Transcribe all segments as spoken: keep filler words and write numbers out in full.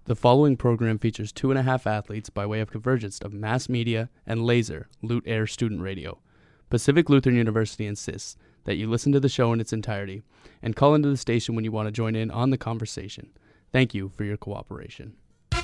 The following program features two and a half athletes by way of convergence of mass media and Laser, Lute Air Student Radio. Pacific Lutheran University insists that you listen to the show in its entirety and call into the station when you want to join in on the conversation. Thank you for your cooperation.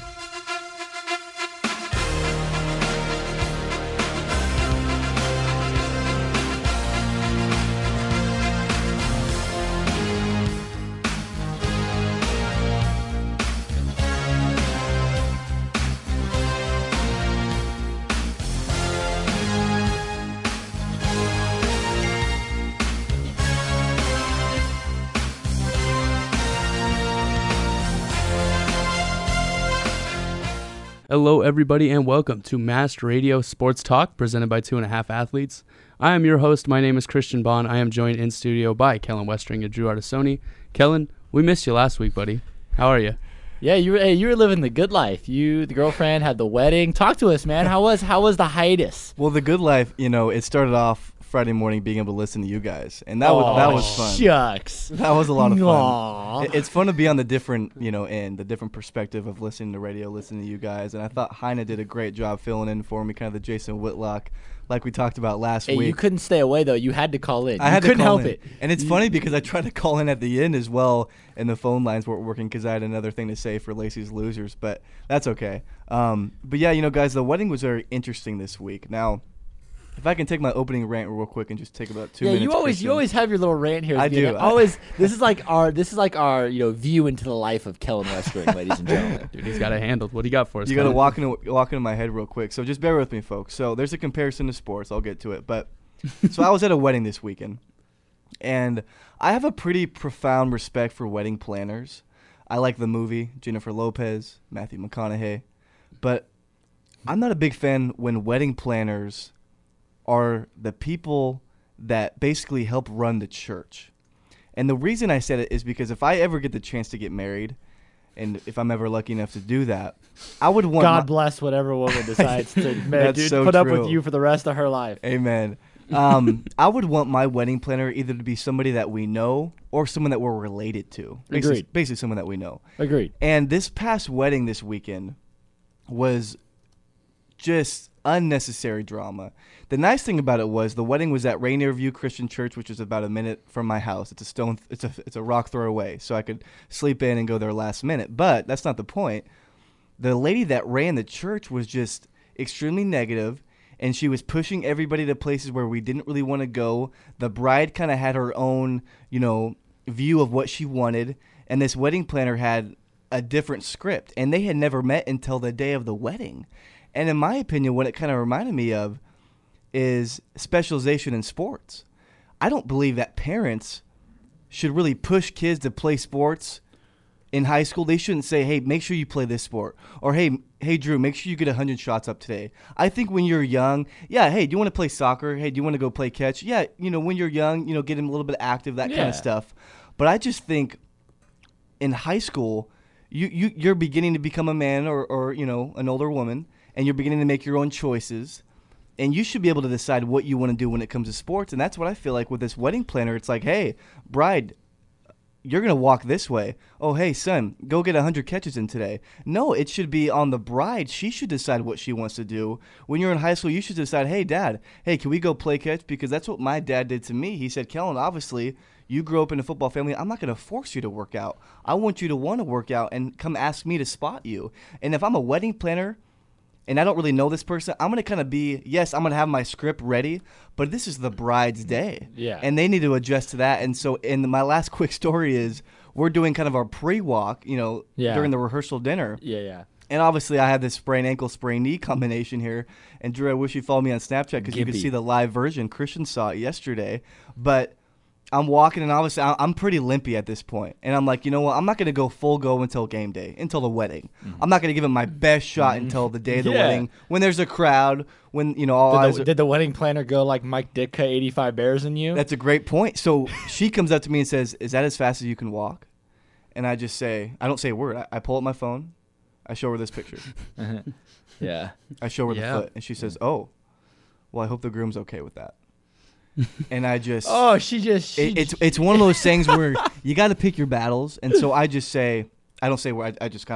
Hello, everybody, and welcome to Mast Radio Sports Talk, presented by Two and a Half Athletes. I am your host. My name is Christian Bond. I am joined in studio by Kellen Westring and Drew Artisoni. Kellen, we missed you last week, buddy. How are you? Yeah, you were. Hey, you were living the good life. You, the girlfriend, had the wedding. Talk to us, man. How was how was the hiatus? Well, the good life, you know, it started off Friday morning being able to listen to you guys, and that was oh, that was fun. Shucks, that was a lot of fun. Aww. It, it's fun to be on the different, you know, end, the different perspective of listening to radio, listening to you guys, and I thought Heine did a great job filling in for me, kind of the Jason Whitlock, like we talked about last hey, week. You couldn't stay away though. You had to call in. I you had couldn't to call help in. it. And it's you, funny because I tried to call in at the end as well, and the phone lines weren't working because I had another thing to say for Lacey's Losers, but that's okay. Um, but yeah, you know, guys, the wedding was very interesting this week. Now, if I can take my opening rant real quick and just take about two yeah, minutes. you always Christian. you always have your little rant here. I do. Always. This is like our this is like our you know view into the life of Kellen Westring, ladies and gentlemen. Dude, he's got it handled. What do you got for us? You got to walk into walk into my head real quick. So just bear with me, folks. So there's a comparison to sports. I'll get to it. But so I was at a wedding this weekend, and I have a pretty profound respect for wedding planners. I like the movie Jennifer Lopez, Matthew McConaughey, but I'm not a big fan when wedding planners are the people that basically help run the church. And the reason I said it is because if I ever get the chance to get married, and if I'm ever lucky enough to do that, I would want God my, bless whatever woman decides to man, dude, so put up true. with you for the rest of her life. Amen. Um, I would want my wedding planner either to be somebody that we know or someone that we're related to. Basically, Agreed. Basically someone that we know. Agreed. And this past wedding this weekend was just unnecessary drama. The nice thing about it was the wedding was at Rainier View Christian Church, which is about a minute from my house. It's a stone, it's a it's a rock throw away, so I could sleep in and go there last minute. But that's not the point. The lady that ran the church was just extremely negative, and she was pushing everybody to places where we didn't really want to go. The bride kind of had her own, you know, view of what she wanted, and this wedding planner had a different script, and they had never met until the day of the wedding. And in my opinion, what it kind of reminded me of is specialization in sports. I don't believe that parents should really push kids to play sports in high school. They shouldn't say, hey, make sure you play this sport. Or, hey, hey, Drew, make sure you get one hundred shots up today. I think when you're young, yeah, hey, do you want to play soccer? Hey, do you want to go play catch? Yeah, you know, when you're young, you know, get them a little bit active, that yeah. kind of stuff. But I just think in high school, you, you, you're beginning to become a man or, or, you know, an older woman, and you're beginning to make your own choices, and you should be able to decide what you want to do when it comes to sports. And that's what I feel like with this wedding planner. It's like, hey, bride, you're going to walk this way. Oh, hey, son, go get one hundred catches in today. No, it should be on the bride. She should decide what she wants to do. When you're in high school, you should decide, hey, Dad, hey, can we go play catch? Because that's what my dad did to me. He said, Kellen, obviously, you grew up in a football family. I'm not going to force you to work out. I want you to want to work out and come ask me to spot you. And if I'm a wedding planner, and I don't really know this person, I'm going to kind of be, yes, I'm going to have my script ready, but this is the bride's day. Yeah. And they need to adjust to that. And so, and my last quick story is we're doing kind of our pre-walk, you know, yeah. during the rehearsal dinner. Yeah, yeah. And obviously I have this sprain ankle, sprain knee combination here. And Drew, I wish you followed me on Snapchat because you could see the live version. Christian saw it yesterday. But I'm walking, and obviously I'm pretty limpy at this point. And I'm like, you know what? I'm not going to go full go until game day, until the wedding. Mm-hmm. I'm not going to give it my best shot mm-hmm. until the day of the yeah. wedding, when there's a crowd, when, you know, all did eyes the, are... Did the wedding planner go like Mike Ditka, eighty-five Bears in you? That's a great point. So she comes up to me and says, is that as fast as you can walk? And I just say, I don't say a word. I, I pull up my phone. I show her this picture. yeah. I show her yeah. the foot, and she says, oh, well, I hope the groom's okay with that. And I just oh she just she it, it's it's one of those things where you got to pick your battles, and so I just say I don't say where I, I just kind of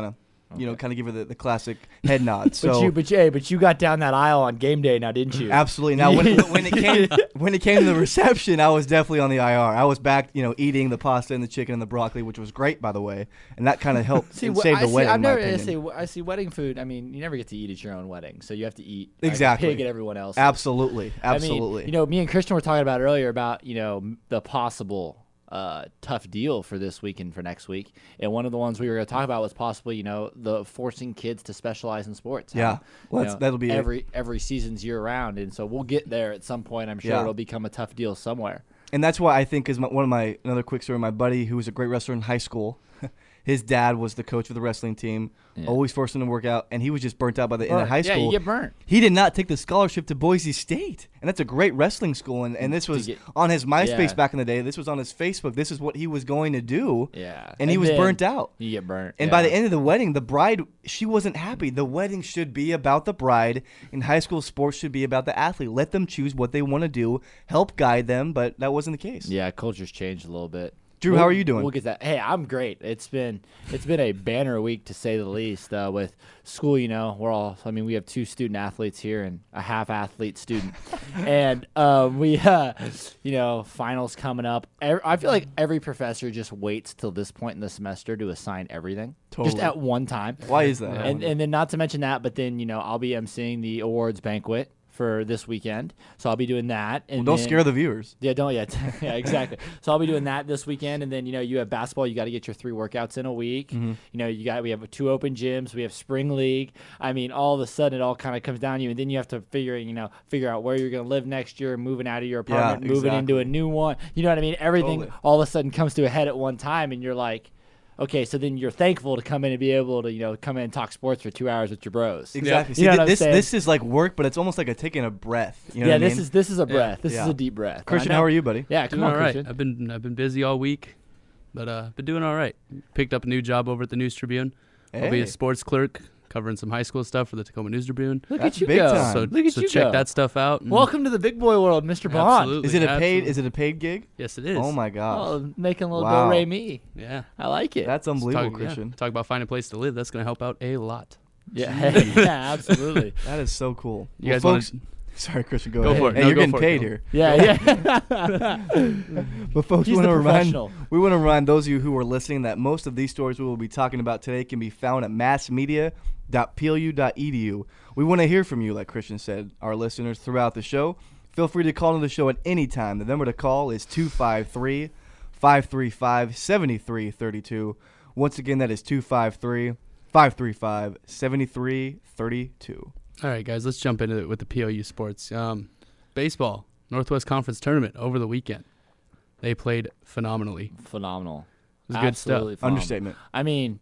you know, Okay. kind of give her the, the classic head nod. So But you, but you, hey, but you got down that aisle on game day now, didn't you? absolutely. Now, when, when it came when it came to the reception, I was definitely on the I R. I was back, you know, eating the pasta and the chicken and the broccoli, which was great, by the way, and that kind of helped See, and wh- saved I the see, wedding. I've in my never, I opinion. see, I see wedding food. I mean, you never get to eat at your own wedding, so you have to eat like a Exactly. pig at everyone else. Absolutely, absolutely. I mean, you know, me and Christian were talking about earlier about, you know, m- the possible uh, tough deal for this week and for next week. And one of the ones we were going to talk about was possibly, you know, the forcing kids to specialize in sports. Yeah. How, Well, you that's- know, that'll be it. every every season's year round. And so we'll get there at some point. I'm sure Yeah. it'll become a tough deal somewhere. And that's why I think is my, one of my another quick story. My buddy, who was a great wrestler in high school, his dad was the coach of the wrestling team. Yeah. Always forced him to work out, and he was just burnt out by the end of high Yeah, school. you get burnt. He did not take the scholarship to Boise State, and that's a great wrestling school. And, and this was get- on his MySpace Yeah. back in the day. This was on his Facebook. This is what he was going to do. Yeah. and he was then burnt out. You get burnt. And yeah. by the end of the wedding, the bride, she wasn't happy. The wedding should be about the bride, and high school sports should be about the athlete. Let them choose what they want to do, help guide them, but that wasn't the case. Yeah, culture's changed a little bit. Drew, We'll- how are you doing? We'll get that. Hey, I'm great. It's been it's been a banner week to say the least. Uh, with school, you know, we're all. I mean, we have two student athletes here and a half athlete student, and um, we, uh, you know, finals coming up. Every, I feel like every professor just waits till this point in the semester to assign everything, just Totally. at one time. Why is that? And and then not to mention that, but then you know, I'll be emceeing the awards banquet for this weekend, so I'll be doing that. And Well, don't then- scare the viewers. yeah, don't yet. Yeah, exactly. So I'll be doing that this weekend, and then you know you have basketball. You got to get your three workouts in a week. Mm-hmm. You know you got we have two open gyms. We have spring league. I mean, all of a sudden it all kind of comes down to you, and then you have to figure you know figure out where you're going to live next year, moving out of your Yeah, apartment, moving into exactly. a new one. You know what I mean? Everything Totally. all of a sudden comes to a head at one time, and you're like, okay, so then you're thankful to come in and be able to you know come in and talk sports for two hours with your bros. Exactly. You See, know thi- what I'm this saying? this is like work, but it's almost like a taking a breath. You know yeah, what I this mean? is this is a breath. This Yeah. is a deep breath. Christian, I know- how are you, buddy? Yeah, come Doing on, all right. Christian. I've been I've been busy all week, but uh, been doing all right. Picked up a new job over at the News Tribune. I'll be Hey. a sports clerk, covering some high school stuff for the Tacoma News Tribune. Look That's at you big go. time. So, Look at so you check go. that stuff out. and- Welcome to the big boy world, Mister Bond. Absolutely. Is it a paid? absolutely. Is it a paid gig? Yes, it is. Oh my gosh, Oh, making a little Wow. do re mi. Yeah. I like it. that's Let's unbelievable, talk, yeah, Christian. talk about finding a place to live. That's going to help out a lot. yeah, yeah, absolutely. That is so cool. You Well, guys wanna- folks. Sorry, Christian. Go, Go ahead. for it. Hey, No, you're go getting for it, paid go. here. Yeah, yeah. But folks, He's we want the to remind professional. we want to remind those of you who are listening that most of these stories we will be talking about today can be found at mass media dot p l u dot e d u. We want to hear from you, like Christian said, our listeners throughout the show. Feel free to call into the show at any time. The number to call is two five three, five three five, seven three three two. Once again, that is two five three, five three five, seven three three two. All right, guys, let's jump into it with the P O U sports. Um, baseball, Northwest Conference Tournament over the weekend. They played phenomenally. Phenomenal. It was good stuff. Absolutely phenomenal. Understatement. I mean,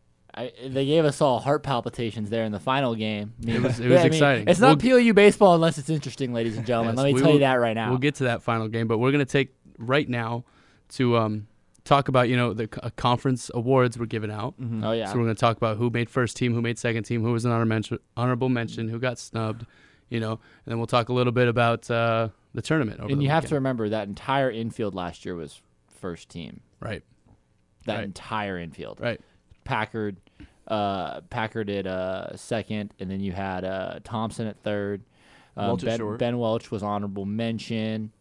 I, they gave us all heart palpitations there in the final game. I mean, It was- it was I mean, exciting. It's We'll- not P O U baseball unless it's interesting, ladies and gentlemen. Yes, Let me we tell will- you that right now. We'll get to that final game, but we're going to take right now to um, talk about, you know, the c- uh, conference awards were given out. oh yeah. So we're going to talk about who made first team, who made second team, who was an honor mention, honorable mention, who got snubbed, you know, and then we'll talk a little bit about uh, the tournament. Over and the you have to weekend. remember that entire infield last year was first team. Right, That Right. entire infield. right. Packard, uh, Packard at uh, second, and then you had uh, Thompson at third. Um, Welch at ben, short. Ben Welch was honorable mention,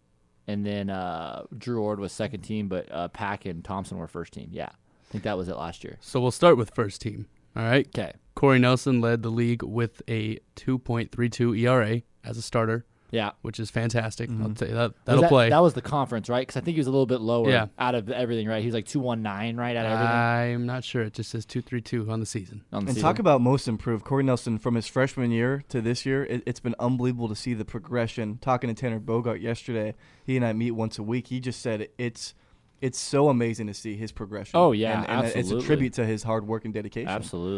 and then uh, Drew Ord was second team, but uh, Pack and Thompson were first team. Yeah, I think that was it last year. So we'll start with first team. All right. Okay. Corey Nelson led the league with a two point three two E R A as a starter, Yeah. which is fantastic. Mm-hmm. I'll tell you that. Was That'll that, play. That was the conference, right? Because I think he was a little bit lower Yeah. out of everything, right? He was like two one nine, right, out of everything I'm not sure. It just says two three two on the season. on the And season. talk about most improved. Corey Nelson, from his freshman year to this year, it, it's been unbelievable to see the progression. Talking to Tanner Bogart yesterday, he and I meet once a week. He just said it's it's so amazing to see his progression. Oh, yeah, and, and It's a absolutely. tribute to his hard work and dedication. Absolutely.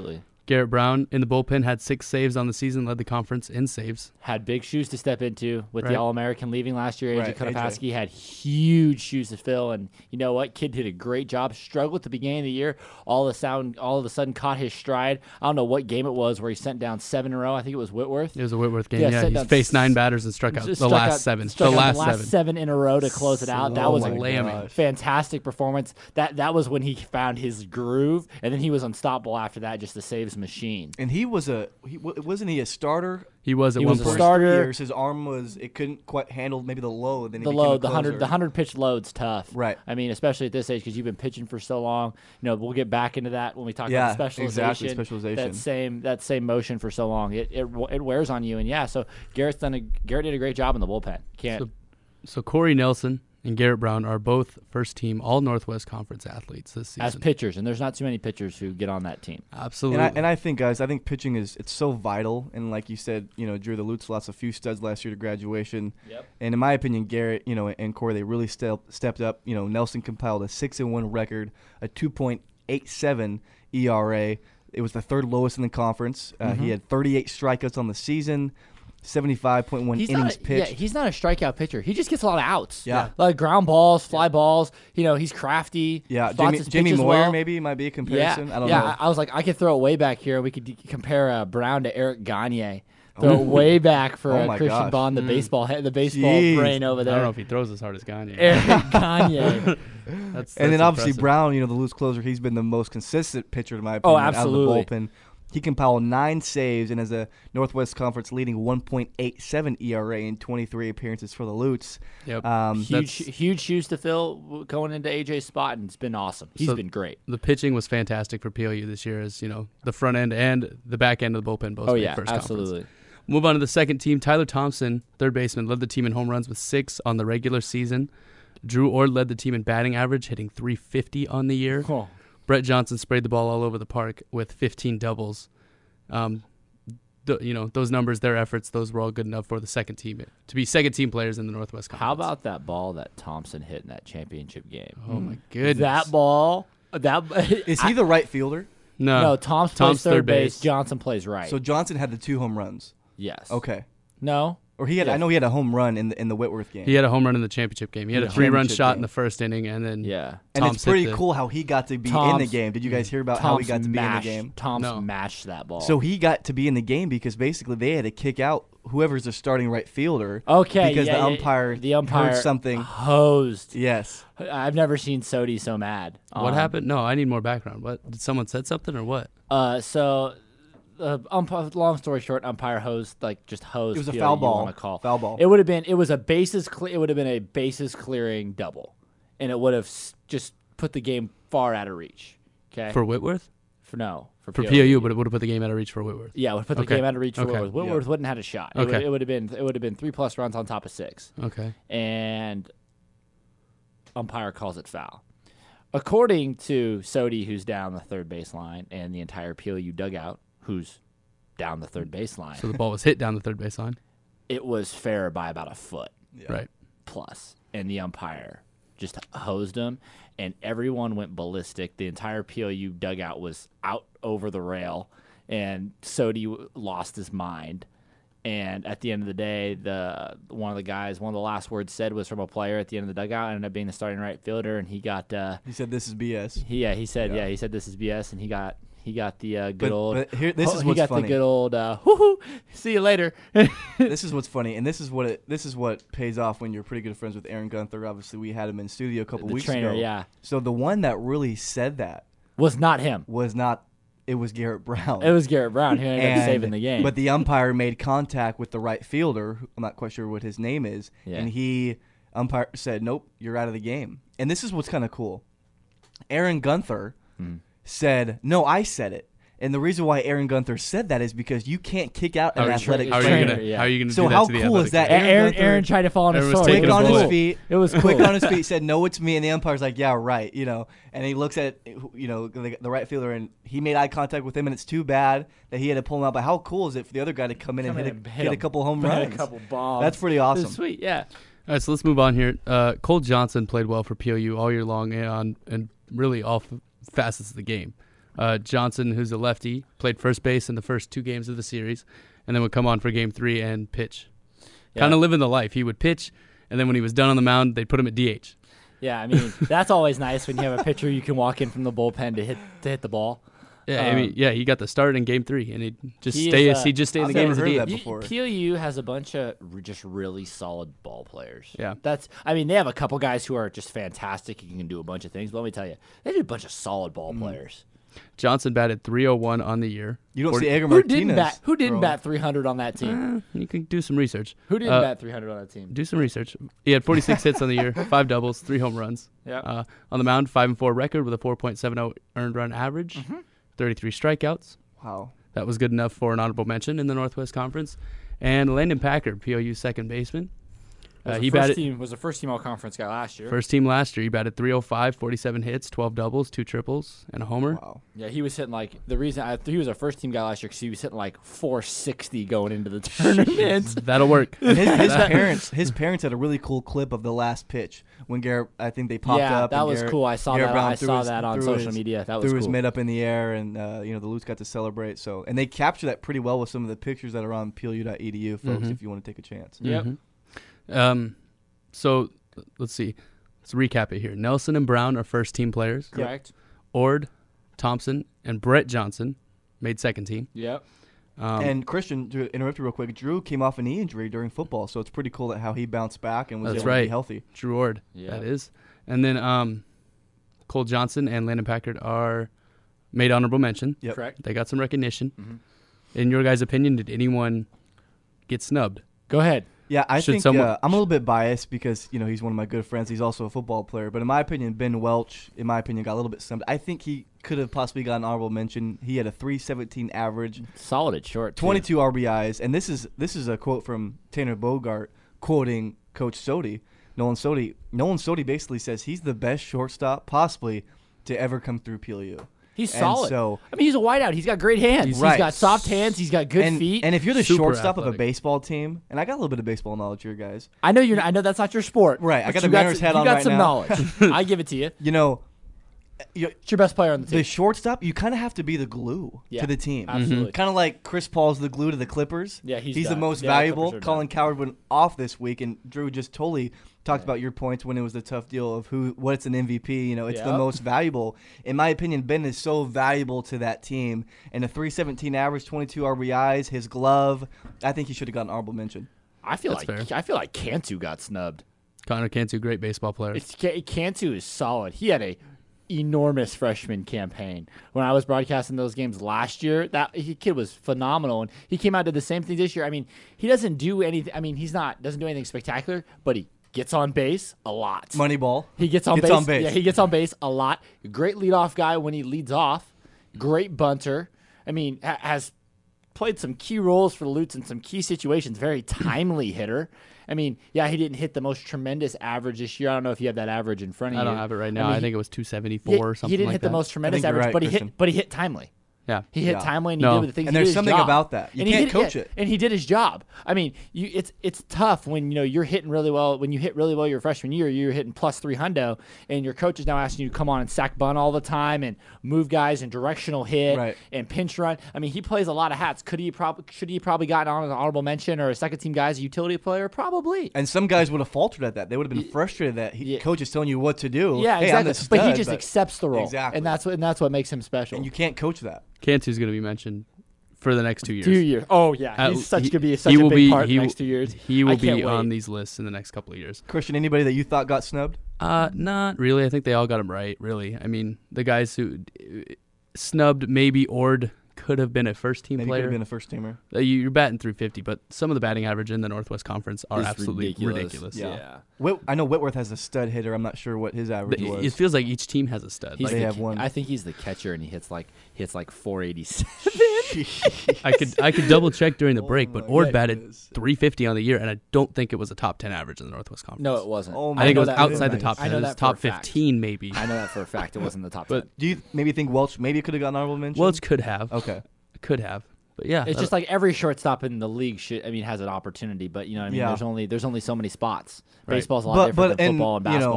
Garrett Brown in the bullpen had six saves on the season, led the conference in saves. Had big shoes to step into with Right. the All-American leaving last year. A J Right, A J. Konopasky had huge shoes to fill, and you know what? Kid did a great job. Struggled at the beginning of the year. All of a sudden, all of a sudden, caught his stride. I don't know what game it was where he sent down seven in a row. I think it was Whitworth. It was a Whitworth game. Yeah, Yeah, set he down faced nine s- batters and struck out the Struck last out- seven. struck The out last the last seven. seven in a row to close it out. That Oh was my a gosh. fantastic performance. That that was when he found his groove, and then he was unstoppable after that. Just a saves machine. And he was a he wa- wasn't he a starter? He was at He one was a point. star- Starter. Three years, his arm was it couldn't quite handle maybe the load. Then he The became a load, the hundred, closer. the hundred pitch load's tough. Right. I mean, especially at this age because you've been pitching for so long. You know, we'll get back into that when we talk Yeah, about the specialization. exactly, specialization. That same that same motion for so long, it it it wears on you. And yeah, so Garrett's done a Garrett did a great job in the bullpen. Can't. So, so Corey Nelson and Garrett Brown are both first-team All-Northwest Conference athletes this season. as pitchers, and there's not too many pitchers who get on that team. Absolutely. And I, and I think, guys, I think pitching is it's so vital. And like you said, you know, Drew, the Lutz lost a few studs last year to graduation. Yep. And in my opinion, Garrett, you know, and Corey, they really step, stepped up. You know, Nelson compiled a six and one record, a two point eight seven E R A. It was the third lowest in the conference. Uh, Mm-hmm. He had thirty-eight strikeouts on the season, seventy-five point one He's innings not, a, yeah, pitched. he's not a strikeout pitcher. He just gets a lot of outs. Yeah. like ground balls, fly balls. You know, he's crafty. Yeah, spots Jamie, his Jamie pitches Moyer well. maybe might be a Yeah, comparison. I don't yeah. know. I, I was like, I could throw it way back here. We could d- compare uh, Brown to Eric Gagne. Throw it way back for Oh uh, my Christian gosh. Bond, the Mm. baseball head, the baseball Jeez. brain over I don't know there. if he throws as hard as Gagne. Eric Gagne. That's, and that's then obviously impressive. Brown, you know, the loose closer, he's been the most consistent pitcher in my opinion out of the absolutely. bullpen. He compiled nine saves and has a Northwest Conference leading one point eight seven E R A in twenty-three appearances for the Lutz. Yep. Um, Huge, That's- huge shoes to fill going into A J's spot, and it's been awesome. He's So- been great. The pitching was fantastic for P L U this year, as you know, the front end and the back end of the bullpen both Oh made yeah, first conference. absolutely. Move on to the second team. Tyler Thompson, third baseman, led the team in home runs with six on the regular season. Drew Ord led the team in batting average, hitting three fifty on the year. Cool. Brett Johnson sprayed the ball all over the park with fifteen doubles. Um, the, you know, those numbers, their efforts, those were all good enough for the second team to be second team players in the Northwest Conference. How about that ball that Thompson hit in that championship game? Oh my goodness. That ball. That Is he the right fielder? No, no, Tom's, Tom's plays third third base. base. Johnson plays right. So Johnson had the two home runs. yes. Okay. No. Or he had Yes. I know he had a home run in the in the Whitworth game. He had a home run in the championship game. He had In a the three-run championship shot game. in the first inning, and then Yeah. and Tom's it's pretty hit the- cool how he got to be in the Tom's- game. Did you guys hear about how he Tom's got to mashed, be in the game? Tom's No. mashed that ball. So he got to be in the game because basically they had to kick out whoever's the starting right fielder. okay, because yeah, the yeah, umpire the umpire heard something. hosed. Yes. I've never seen Sodi so mad. what Um, happened? No, I need more background. What did someone said something or what? Uh, so, uh, umpire, long story short, umpire hosed like just hosed. It was a P L U foul you ball. wanna Call. Foul ball. It would have been. It was a bases. Cle- it would have been a bases clearing double, and it would have s- just put the game far out of reach. Okay. For Whitworth? For no. For, For P L U, but it would have put the game out of reach for Whitworth. yeah, it would have put the Okay. game out of reach for Okay. Whitworth. Whitworth wouldn't have had a shot. It Okay. would, it would have been. It would have been three plus runs on top of six. Okay. And umpire calls it foul. According to Sodi, who's down the third baseline, and the entire P L U dugout, who's down the third baseline, So the ball was hit down the third baseline. it was fair by about a foot Yeah. Right. plus, and the umpire just hosed him, and everyone went ballistic. The entire P L U dugout was out over the rail, and Sodi w- lost his mind. And at the end of the day, the one of the guys, one of the last words said was from a player at the end of the dugout, ended up being the starting right fielder, and he got, uh, He said this is B S. he, yeah, he said, Yeah. yeah. he said this is B S, and he got, he got the uh, good But- old, but here- this oh, is he what's got funny. the good old, uh, whoo see you later. This is what's funny, and this is what it, this is what pays off when you're pretty good friends with Aaron Gunther. Obviously, we had him in studio a couple The weeks trainer, ago. yeah. So the one that really said that Was not him. was not. It was Garrett Brown. It was Garrett Brown who ended up And- saving the game. But the umpire made contact with the right fielder. who- I'm not quite sure what his name is, Yeah. and he umpire said, "Nope, you're out of the game." And this is what's kind of cool. Aaron Gunther Hmm. said, "No, I said it." And the reason why Aaron Gunther said that is because you can't kick out an How are you, athletic how are you trainer, gonna yeah. how are you gonna So do that how to the cool is athletic that? trainer? Aaron, Gunther- Aaron tried to fall on his Aaron was sword. taking It quick was on cool. his feet. It was cool. Quick on his feet, said, "No, it's me." And the umpire's like, "Yeah, right." You know, and he looks at you know the, the right fielder, and he made eye contact with him, and it's too bad that he had to pull him out. But how cool is it for the other guy to come in Come and in hit, and a, hit hit a him. couple home Hit a runs? couple bombs. That's pretty It awesome. was sweet, yeah. All right, so let's move on here. Uh, Cole Johnson played well for P L U all year long and on and really all f- facets of the game. Uh, Johnson, who's a lefty, played first base in the first two games of the series, and then would come on for game three and pitch. Yeah. Kind of living the life. He would pitch, and then when he was done on the mound, they'd put him at D H. Yeah, I mean, that's always nice when you have a pitcher you can walk in from the bullpen to hit to hit the ball. Yeah, I Um, mean, yeah, he got the start in game three, and he'd just He stay. is, uh, he just stay in I've the game never as a heard of D H. that before. P L U has a bunch of r- just really solid ball players. Yeah. That's. I mean, they have a couple guys who are just fantastic and can do a bunch of things. But let me tell you, they have a bunch of solid ball players. Johnson batted three oh one on the year. You don't Forty- see Edgar Who Martinez. didn't bat? Who didn't throw. bat three hundred on that team? Eh, you can do some research. Who didn't Uh, bat three hundred on that team? Do some research. He had forty-six hits on the year, five doubles, three home runs. Yeah. Uh, on the mound, five and four record with a four point seven oh earned run average, Mm-hmm. thirty-three strikeouts. Wow. That was good enough for an honorable mention in the Northwest Conference. And Landon Packard, P O U second baseman. Was Uh, the he first batted team was the first team all conference guy last year. first team last year. He batted three oh five, forty-seven hits, twelve doubles, two triples, and a homer. Wow. Yeah, he was hitting like the reason I he was a first team guy last year because he was hitting like four sixty going into the tournament. That'll work. And his, his parents, his parents had a really cool clip of the last pitch when Garrett. I think they popped yeah, up. that and was Garrett- cool. I saw Garrett that. Brown I threw saw his- that on threw social his- media. That was threw his cool. mitt up in the air, and uh, you know the Lutes got to celebrate. So, and they capture that pretty well with some of the pictures that are on P L U dot E D U, folks. Mhm. If you want to take a chance. Yep. Mhm. Um, so let's see. Let's recap it here. Nelson and Brown are first team players. Correct. Ord, Thompson, and Brett Johnson made second team. Yep. Um, And Christian, to interrupt you real quick, Drew came off a knee injury during football, so it's pretty cool that how he bounced back and was That's able to right. be healthy. Drew Ord, Yeah. that is. And then um, Cole Johnson and Landon Packard are made honorable mention. Yep. Correct. They got some recognition. Mhm. In your guys' opinion, did anyone get snubbed? Go ahead. Yeah, I Should think someone- uh, I'm a little bit biased because you know he's one of my good friends. He's also a football player, but in my opinion, Ben Welch, in my opinion, got a little bit snubbed. I think he could have possibly got an honorable mention. He had a three seventeen average, Solid at short. too. twenty-two R B Is, and this is this is a quote from Tanner Bogart quoting Coach Sodi, Nolan Sodi. Nolan Sodi basically says he's the best shortstop possibly to ever come through P L U. He's And solid. so- I mean, he's a wideout. He's got great hands. He's- He's Right. got soft hands. He's got good and, feet. and if you're the Super shortstop of a athletic. baseball team, and I got a little bit of baseball knowledge here, guys. I know you're. I know that's not your sport. Right, I but got you the Mariners some- hat you on got right some now. knowledge. I give it to you. You know, you, It's your best player on the team. the shortstop, you kind of have to be the glue Yeah, to the team. absolutely. Kind of like Chris Paul's the glue to the Clippers. Yeah, he's the done. most Yeah, the valuable. Clippers are Colin done. Coward went off this week, and Drew just totally talked Yeah. about your points when it was the tough deal of who what's an M V P. You know, it's the Yep. most valuable. In my opinion, Ben is so valuable to that team. And a three seventeen average, twenty-two R B Is, his glove. I think he should have gotten an honorable mention. I feel That's like fair. I feel like Cantu got snubbed. Connor Cantu, great baseball player. It's, Ca- Cantu is solid. He had a enormous freshman campaign. When I was broadcasting those games last year, that he, kid was phenomenal, and he came out did the same thing this year. I mean, he doesn't do anything. I mean, he's not doesn't do anything spectacular, but he gets on base a lot. Moneyball. He gets on Gets base. on base. Yeah, he gets on base a lot. Great leadoff guy when he leads off. Great bunter. I mean, ha- has played some key roles for the Lutes in some key situations. Very timely hitter. I mean, yeah, he didn't hit the most tremendous average this year. I don't know if you have that average in front of I you. don't have it right now. I, mean, think he- it was two seventy-four he, or something he didn't like hit that. the most tremendous think you're average, right, but he Christian. hit, but he hit timely. Yeah. He hit Yeah. timely and No. he did the things. And he there's did his something job. about that. You And he can't did- coach yeah, it. And he did his job. I mean, you, it's it's tough when you know you're hitting really well. When you hit really well your freshman year, you're hitting plus three hundo, and your coach is now asking you to come on and sack bunt all the time and move guys and directional hit Right. and pinch run. I mean, he plays a lot of hats. Could he probably should he probably gotten on as an honorable mention or a second team guy as a utility player? Probably. And some guys would have faltered at that. They would have been frustrated that he, Yeah. coach is telling you what to do. Yeah, Hey, I'm exactly. the but he stud, just but- accepts the role, Exactly. and that's what and that's what makes him special. And you can't coach that. Cantu's going to be mentioned for the next two years. Two years. Oh yeah, Uh, he's such he- gonna be he such a will big be- part in he the will- next two years. He I will can't be on wait. these lists in the next couple of years. Christian, anybody that you thought got snubbed? Uh, not really. I think they all got him right, really. I mean, the guys who uh, snubbed, maybe Ord could have been a first-team Maybe could player. have been a first teamer. Uh, you- You're batting through fifty, but some of the batting average in the Northwest Conference are It's absolutely ridiculous. ridiculous. Yeah. Yeah. Whit, I know Whitworth has a stud hitter. I'm not sure what his average But was. It feels like each team has a stud. He's Like, They the, have one. I think he's the catcher, and he hits like hits like four eighty-seven. I could I could double check during the Oh break, but my Ord batted goodness. three fifty on the year, and I don't think it was a top ten average in the Northwest Conference. No, it wasn't. Oh I my think it was know that outside for the a top fact. ten. I It know was that for a top fact. fifteen, maybe. I know that for a fact. It wasn't the top But- ten. Do you maybe think Welch maybe could have gotten honorable mention? Welch could have. Okay. Could have. But yeah. It's uh, just like every shortstop in the league should. I mean, has an opportunity, but you know, what I mean, Yeah. there's only there's only so many spots. Right. Baseball's a lot But- different but- than and, football and you know, basketball.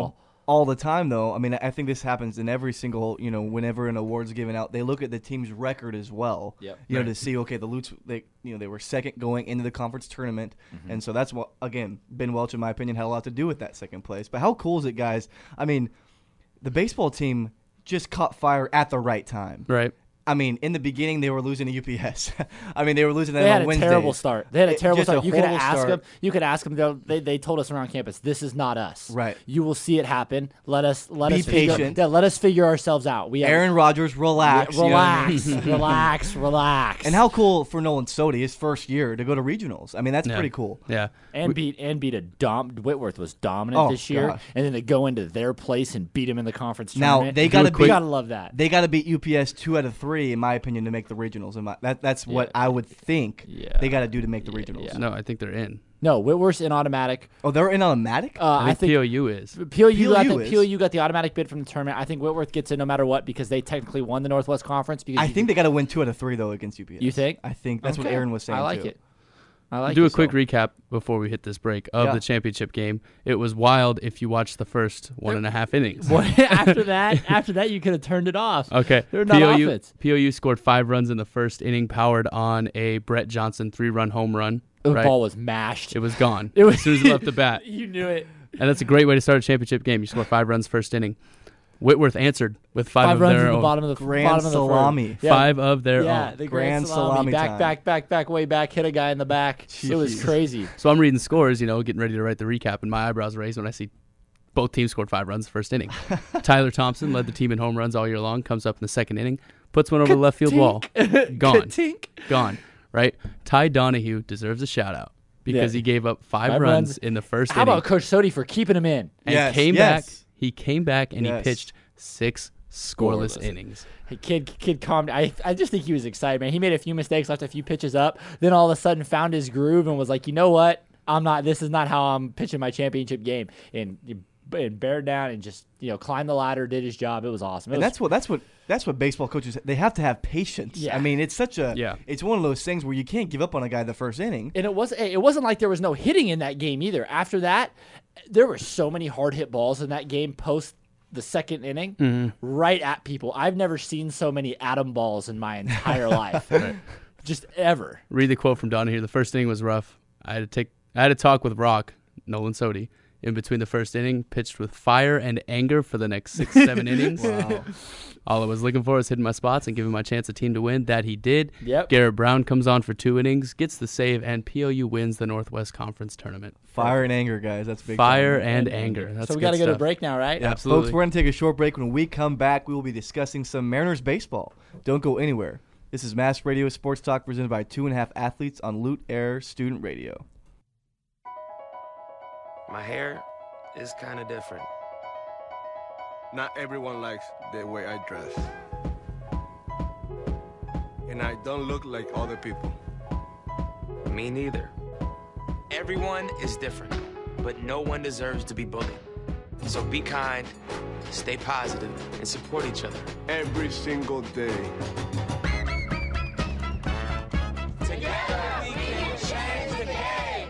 all the time, though. I mean, I think this happens in every single, you know, whenever an award's given out, they look at the team's record as well. Yep. You know, Right. to see, okay, the Lutes, they, you know, they were second going into the conference tournament, Mm-hmm. and so that's what, again, Ben Welch, in my opinion, had a lot to do with that second place. But how cool is it, guys? I mean, the baseball team just caught fire at the right time. Right. I mean, in the beginning, they were losing to U P S. I mean, they were losing them They had on a Wednesdays. terrible start. They had a It- terrible just a start. You could horrible ask start. them. You could ask them. They they told us around campus, this is not us. Right. You will see it happen. Let us let Be us figure, patient. yeah, let us figure ourselves out. We have, Aaron Rodgers, relax. Yeah, you know what I mean? relax, relax, relax. And how cool for Nolan Sodi, his first year, to go to regionals. I mean, that's Yeah. pretty cool. Yeah. and beat and beat a dom. Whitworth was dominant Oh, this year, gosh. and then to go into their place and beat them in the conference Now, tournament. they gotta you beat- gotta love that. They got to beat U P S two out of three, in my opinion, to make the regionals. In my, that, that's what Yeah. I would think Yeah. they got to do to make the regionals. yeah. No, I think they're in. No, Whitworth's in automatic. Oh, they're in automatic? Uh, I I think, think P O U is. P O U, got P O U the, is. P O U got the automatic bid from the tournament. I think Whitworth gets it no matter what because they technically won the Northwest Conference. Because I you- think they got to win two out of three, though, against U P S. You think? I think that's what Okay. Aaron was saying, I like too. it. I like Do it. a quick So- recap before we hit this break of Yeah. the championship game. It was wild if you watched the first one and a half innings. Boy, after that, after that, you could have turned it off. Okay. They're not P O U, offense. P O U scored five runs in the first inning, powered on a Brett Johnson three-run home run. The right? ball was mashed. It was gone It was- as soon as it left the bat. You knew it. And that's a great way to start a championship game. You score five runs first inning. Whitworth answered with five, Five of runs their in the own. bottom of the Grand bottom of the salami. first. Yeah. Five of their Yeah, own. the Grand grand salami, salami back, time. back, back, back, way back, hit a guy in the back. It was Jeez. crazy. So I'm reading scores, you know, getting ready to write the recap, and my eyebrows raise when I see both teams scored five runs the first inning. Tyler Thompson led the team in home runs all year long, comes up in the second inning, puts one over the left field wall. Gone. Ka-tink. Gone. Right? Ty Donahue deserves a shout out because Yeah. he gave up five, Five runs, runs. in the first How inning about Coach Sodi for keeping him in? and Yes, came yes. back. He came back and Yes. he pitched six scoreless, Scoreless. innings. Hey, kid, kid, calmed. I, I just think he was excited, man. He made a few mistakes, left a few pitches up, then all of a sudden found his groove and was like, you know what? I'm not. This is not how I'm pitching my championship game. And and bared down and just you know climbed the ladder, did his job. It was awesome. It And was, that's what that's what that's what baseball coaches, they have to have patience. Yeah. I mean, it's such a Yeah. it's one of those things where you can't give up on a guy the first inning. and it wasn't. It wasn't like there was no hitting in that game either. After that, there were so many hard hit balls in that game post the second inning, Mm-hmm. right at people. I've never seen so many atom balls in my entire life, just ever. Read the quote from Donahue. The first inning was rough. I had to take. I had to talk with Rock, Nolan Sodi, in between the first inning. Pitched with fire and anger for the next six, seven innings. Wow. All I was looking for was hitting my spots and giving my chance a team to win. That he did. Yep. Garrett Brown comes on for two innings, gets the save, and P O U wins the Northwest Conference tournament. Fire and anger, guys. That's big. Fire time. and anger. That's so we got to go to a break now, right? Yeah, Absolutely. folks, we're going to take a short break. When we come back, we will be discussing some Mariners baseball. Don't go anywhere. This is Mass Radio Sports Talk presented by Two and a Half Athletes on Loot Air Student Radio. My hair is kind of different. Not everyone likes the way I dress. And I don't look like other people. Me neither. Everyone is different, but no one deserves to be bullied. So be kind, stay positive, and support each other. Every single day. Together we can change the game.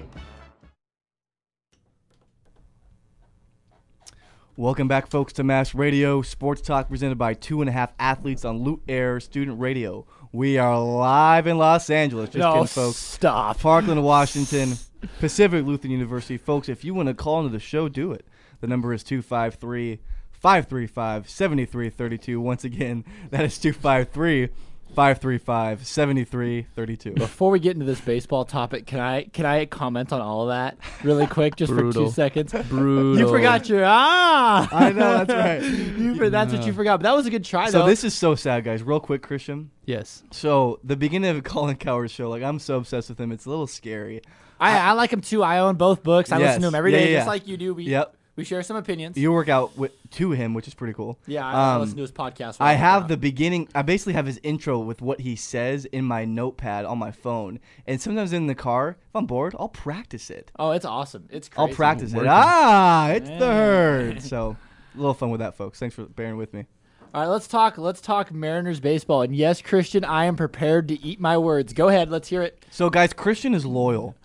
Welcome back, folks, to Mass Radio Sports Talk presented by Two and a Half Athletes on Loot Air Student Radio. We are live in Los Angeles. Just no, kidding, folks. stop. Parkland, Washington, Pacific Lutheran University. Folks, if you want to call into the show, do it. The number is two five three, five three five, seven three three two. Once again, that is two five three, five three five, seven three three two. Before we get into this baseball topic, can I can I comment on all of that really quick, just for Brutal. two seconds? Brutal. You forgot your ah. I know, that's right. you for, that's what you forgot. But that was a good try, So though. this is so sad, guys. Real quick, Christian. Yes. So the beginning of Colin Coward's show, like I'm so obsessed with him. It's a little scary. I, I like him too. I own both books. I Yes. listen to him every Yeah, day, yeah, just yeah. like you do. We Yep. we share some opinions. You work out with, to him, which is pretty cool. yeah, I, I Um, listen to his podcast. while I work have out. the beginning. I basically have his intro with what he says in my notepad on my phone, and sometimes in the car, if I'm bored, I'll practice it. Oh, it's awesome. It's crazy. I'll practice it. Working. Ah, it's the Man. herd. So a little fun with that, folks. Thanks for bearing with me. All right, let's talk. Let's talk Mariners baseball. And yes, Christian, I am prepared to eat my words. Go ahead. Let's hear it. So, guys, Christian is loyal.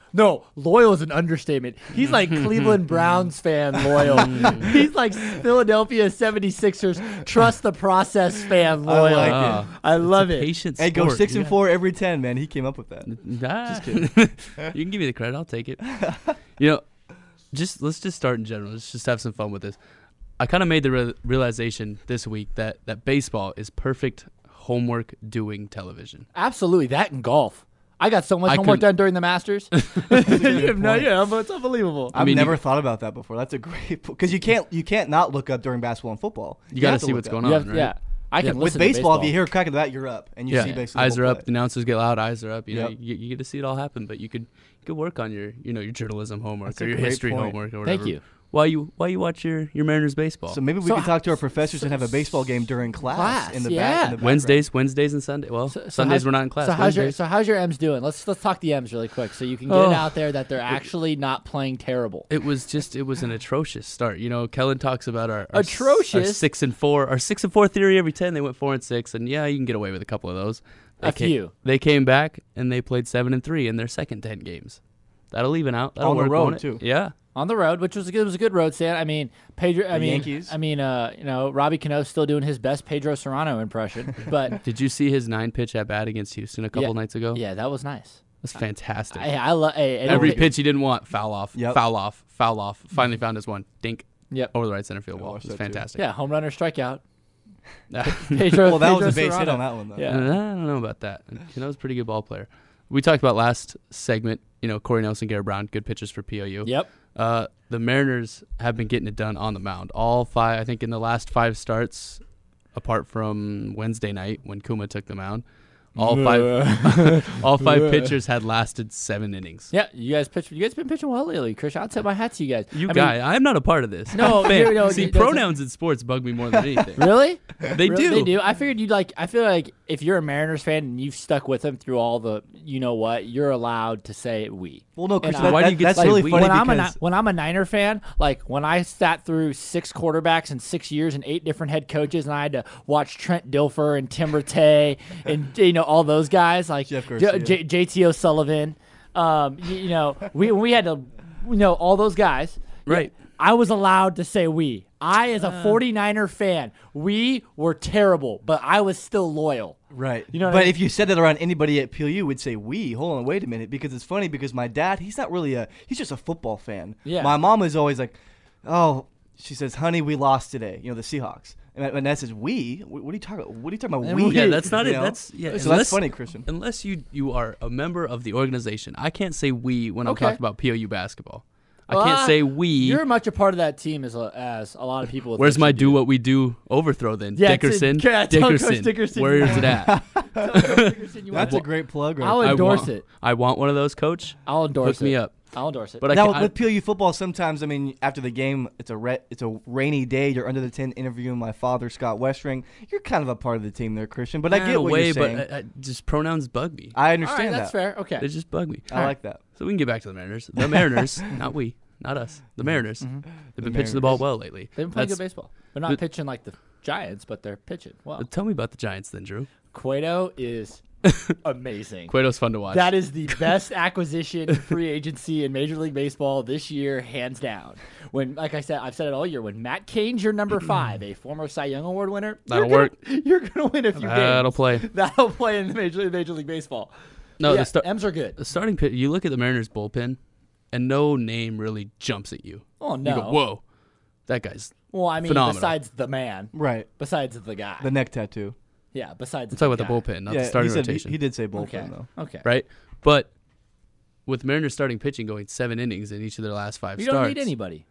No, loyal is an understatement. He's like Cleveland Browns fan loyal. He's like Philadelphia seventy-sixers trust the process fan loyal. like Oh, I love it's a it. patient Hey, go sport. six You and four every ten, man. He came up with that. Nah. Just kidding. You can give me the credit. I'll take it. You know, just let's just start in general. Let's just have some fun with this. I kind of made the re- realization this week that, that baseball is perfect homework doing television. Absolutely, that and golf. I got so much I homework couldn't- done during the Masters. you have no idea, but it's unbelievable. I've mean, never you- thought about that before. That's a great because you can't you can't not look up during basketball and football. You, got to have see look what's up. going You on, have- right? Yeah, I can With listen baseball, to baseball. if you hear a crack of that, you're up and you Yeah, see basically eyes the are whole up. play. Announcers get loud. Eyes are up. You know, Yep. you, you get to see it all happen. But you could you could work on your you know your journalism homework That's or a your great history point. homework or whatever. Thank you. While you while you watch your, your Mariners baseball. So maybe we So can h- talk to our professors and have a baseball game during class, Class, in the yeah. back. In the background. Wednesdays, Wednesdays and Sunday. Well, So- so Sundays how's- we're not in class. So how's your Wednesdays- so how's your M's doing? Let's let's talk the M's really quick, so you can get Oh. it out there that they're actually not playing terrible. It was just it was an atrocious start. You know, Kellen talks about our, our s- Atrocious? our six and four, our six and four theory every ten. They went four and six, and yeah, you can get away with a couple of those. They A ca- few. They came back and they played seven and three in their second ten games. That'll even out. That'll On the work, road, won't it? too. Yeah. On the road, which was a good, was a good road stand. I mean, Pedro. I The mean, Yankees? I mean, uh, you know, Robbie Cano's still doing his best Pedro Serrano impression, but Did you see his nine pitch at bat against Houston a couple Yeah. nights ago? yeah, that was nice. That's fantastic. I, I love hey, Every pitch he didn't want, foul off, Yep. foul off, foul off. Finally found his one. Dink. Yep. Over the right center field I wall. watched It's that too. fantastic. Yeah, home run or strikeout. Yeah. Pedro. Well, that Pedro was a base hit Serrano. on that one though. Yeah. I don't know about that. You know, he's a pretty good ball player. We talked about last segment, you know, Corey Nelson, Garrett Brown, good pitchers for P O U. Yep. Uh, the Mariners have been getting it done on the mound. All five, I think in the last five starts, apart from Wednesday night when Kuma took the mound, all five all five pitchers had lasted seven innings. Yeah, you guys pitch. You guys been pitching well lately, Chris. I'll tip my hat to you guys. You I mean, guy, I'm not a part of this. No, I'm a fan. you know, See, it doesn't- pronouns in sports bug me more than anything. really? They Really? do. They do. I figured you'd like. I feel like if you're a Mariners fan and you've stuck with them through all the, you know what, you're allowed to say we. Well, no, Chris, And that, why do that- you get that's to say really we? funny when I'm a because Ni- when I'm a Niner fan, like when I sat through six quarterbacks in six years and eight different head coaches, and I had to watch Trent Dilfer and Tim Rattay and you know all those guys like Jeff J- Garcia. J- J T O'Sullivan, um, you, you know we we had to, you know all those guys. Right. I was allowed to say we. I, as a 49er fan, we were terrible, but I was still loyal. Right. You know what but I mean? if you said that around anybody at P L U, would say we. Hold on, wait a minute, because it's funny because my dad, he's not really a, he's just a football fan. Yeah. My mom is always like, oh, she says, honey, we lost today. You know, the Seahawks. And my dad says, we? What what are you talking about? What are you talking about? And We? we- Yeah, that's not You it. know? That's yeah. So unless- that's funny, Christian. Unless you you are a member of the organization, I can't say we when I'm Okay. talking about P O U basketball. I Well, can't I- say we. You're much a part of that team as a, as a lot of people. would Where's let my you do what we do overthrow then? Yeah, it's in- Dickerson. yeah, tell Coach Dickerson. Dickerson Where you is it at? Dickerson, you That's want- a great plug. Right I'll there. I endorse want, it. I want one of those, coach. I'll endorse Hook me it. up. I'll endorse it. But I Now, can't. I- with P L U football, sometimes, I mean, after the game, it's a re- it's a rainy day. You're under the tent interviewing my father, Scott Westring. You're kind of a part of the team there, Christian. But I in get a what way, you're saying. but I, I, just pronouns bug me. I All understand right, that's that. fair. Okay. They just bug me. I like that. So we can get back to the Mariners. The Mariners, not we, not us. The Mariners. They've been The pitching the ball Mariners. well lately. They've been playing That's- good baseball. They're not the- pitching like the Giants, but they're pitching well. Tell me about the Giants then, Drew. Cueto is amazing. Cueto's fun to watch. That is the best acquisition free agency in Major League Baseball this year, hands down. When, like I said, I've said it all year. When Matt Cain's your number five, a former Cy Young Award winner, That'll you're work. Gonna, you're gonna win a few That'll games. play. That'll play in the Major League, Major League Baseball. No, yeah, the, star- M's are good. the starting pitch. You look at the Mariners bullpen, and no name really jumps at you. Oh no! You go, whoa, that guy's. Well, I mean, Phenomenal. besides the man, Right. besides the guy, The neck tattoo. yeah, besides I'm talking the about guy. the bullpen, not yeah, the starting he, said, he, rotation. he did say bullpen, Okay, though. okay. Right, but with Mariners starting pitching going seven innings in each of their last five You starts, don't need anybody.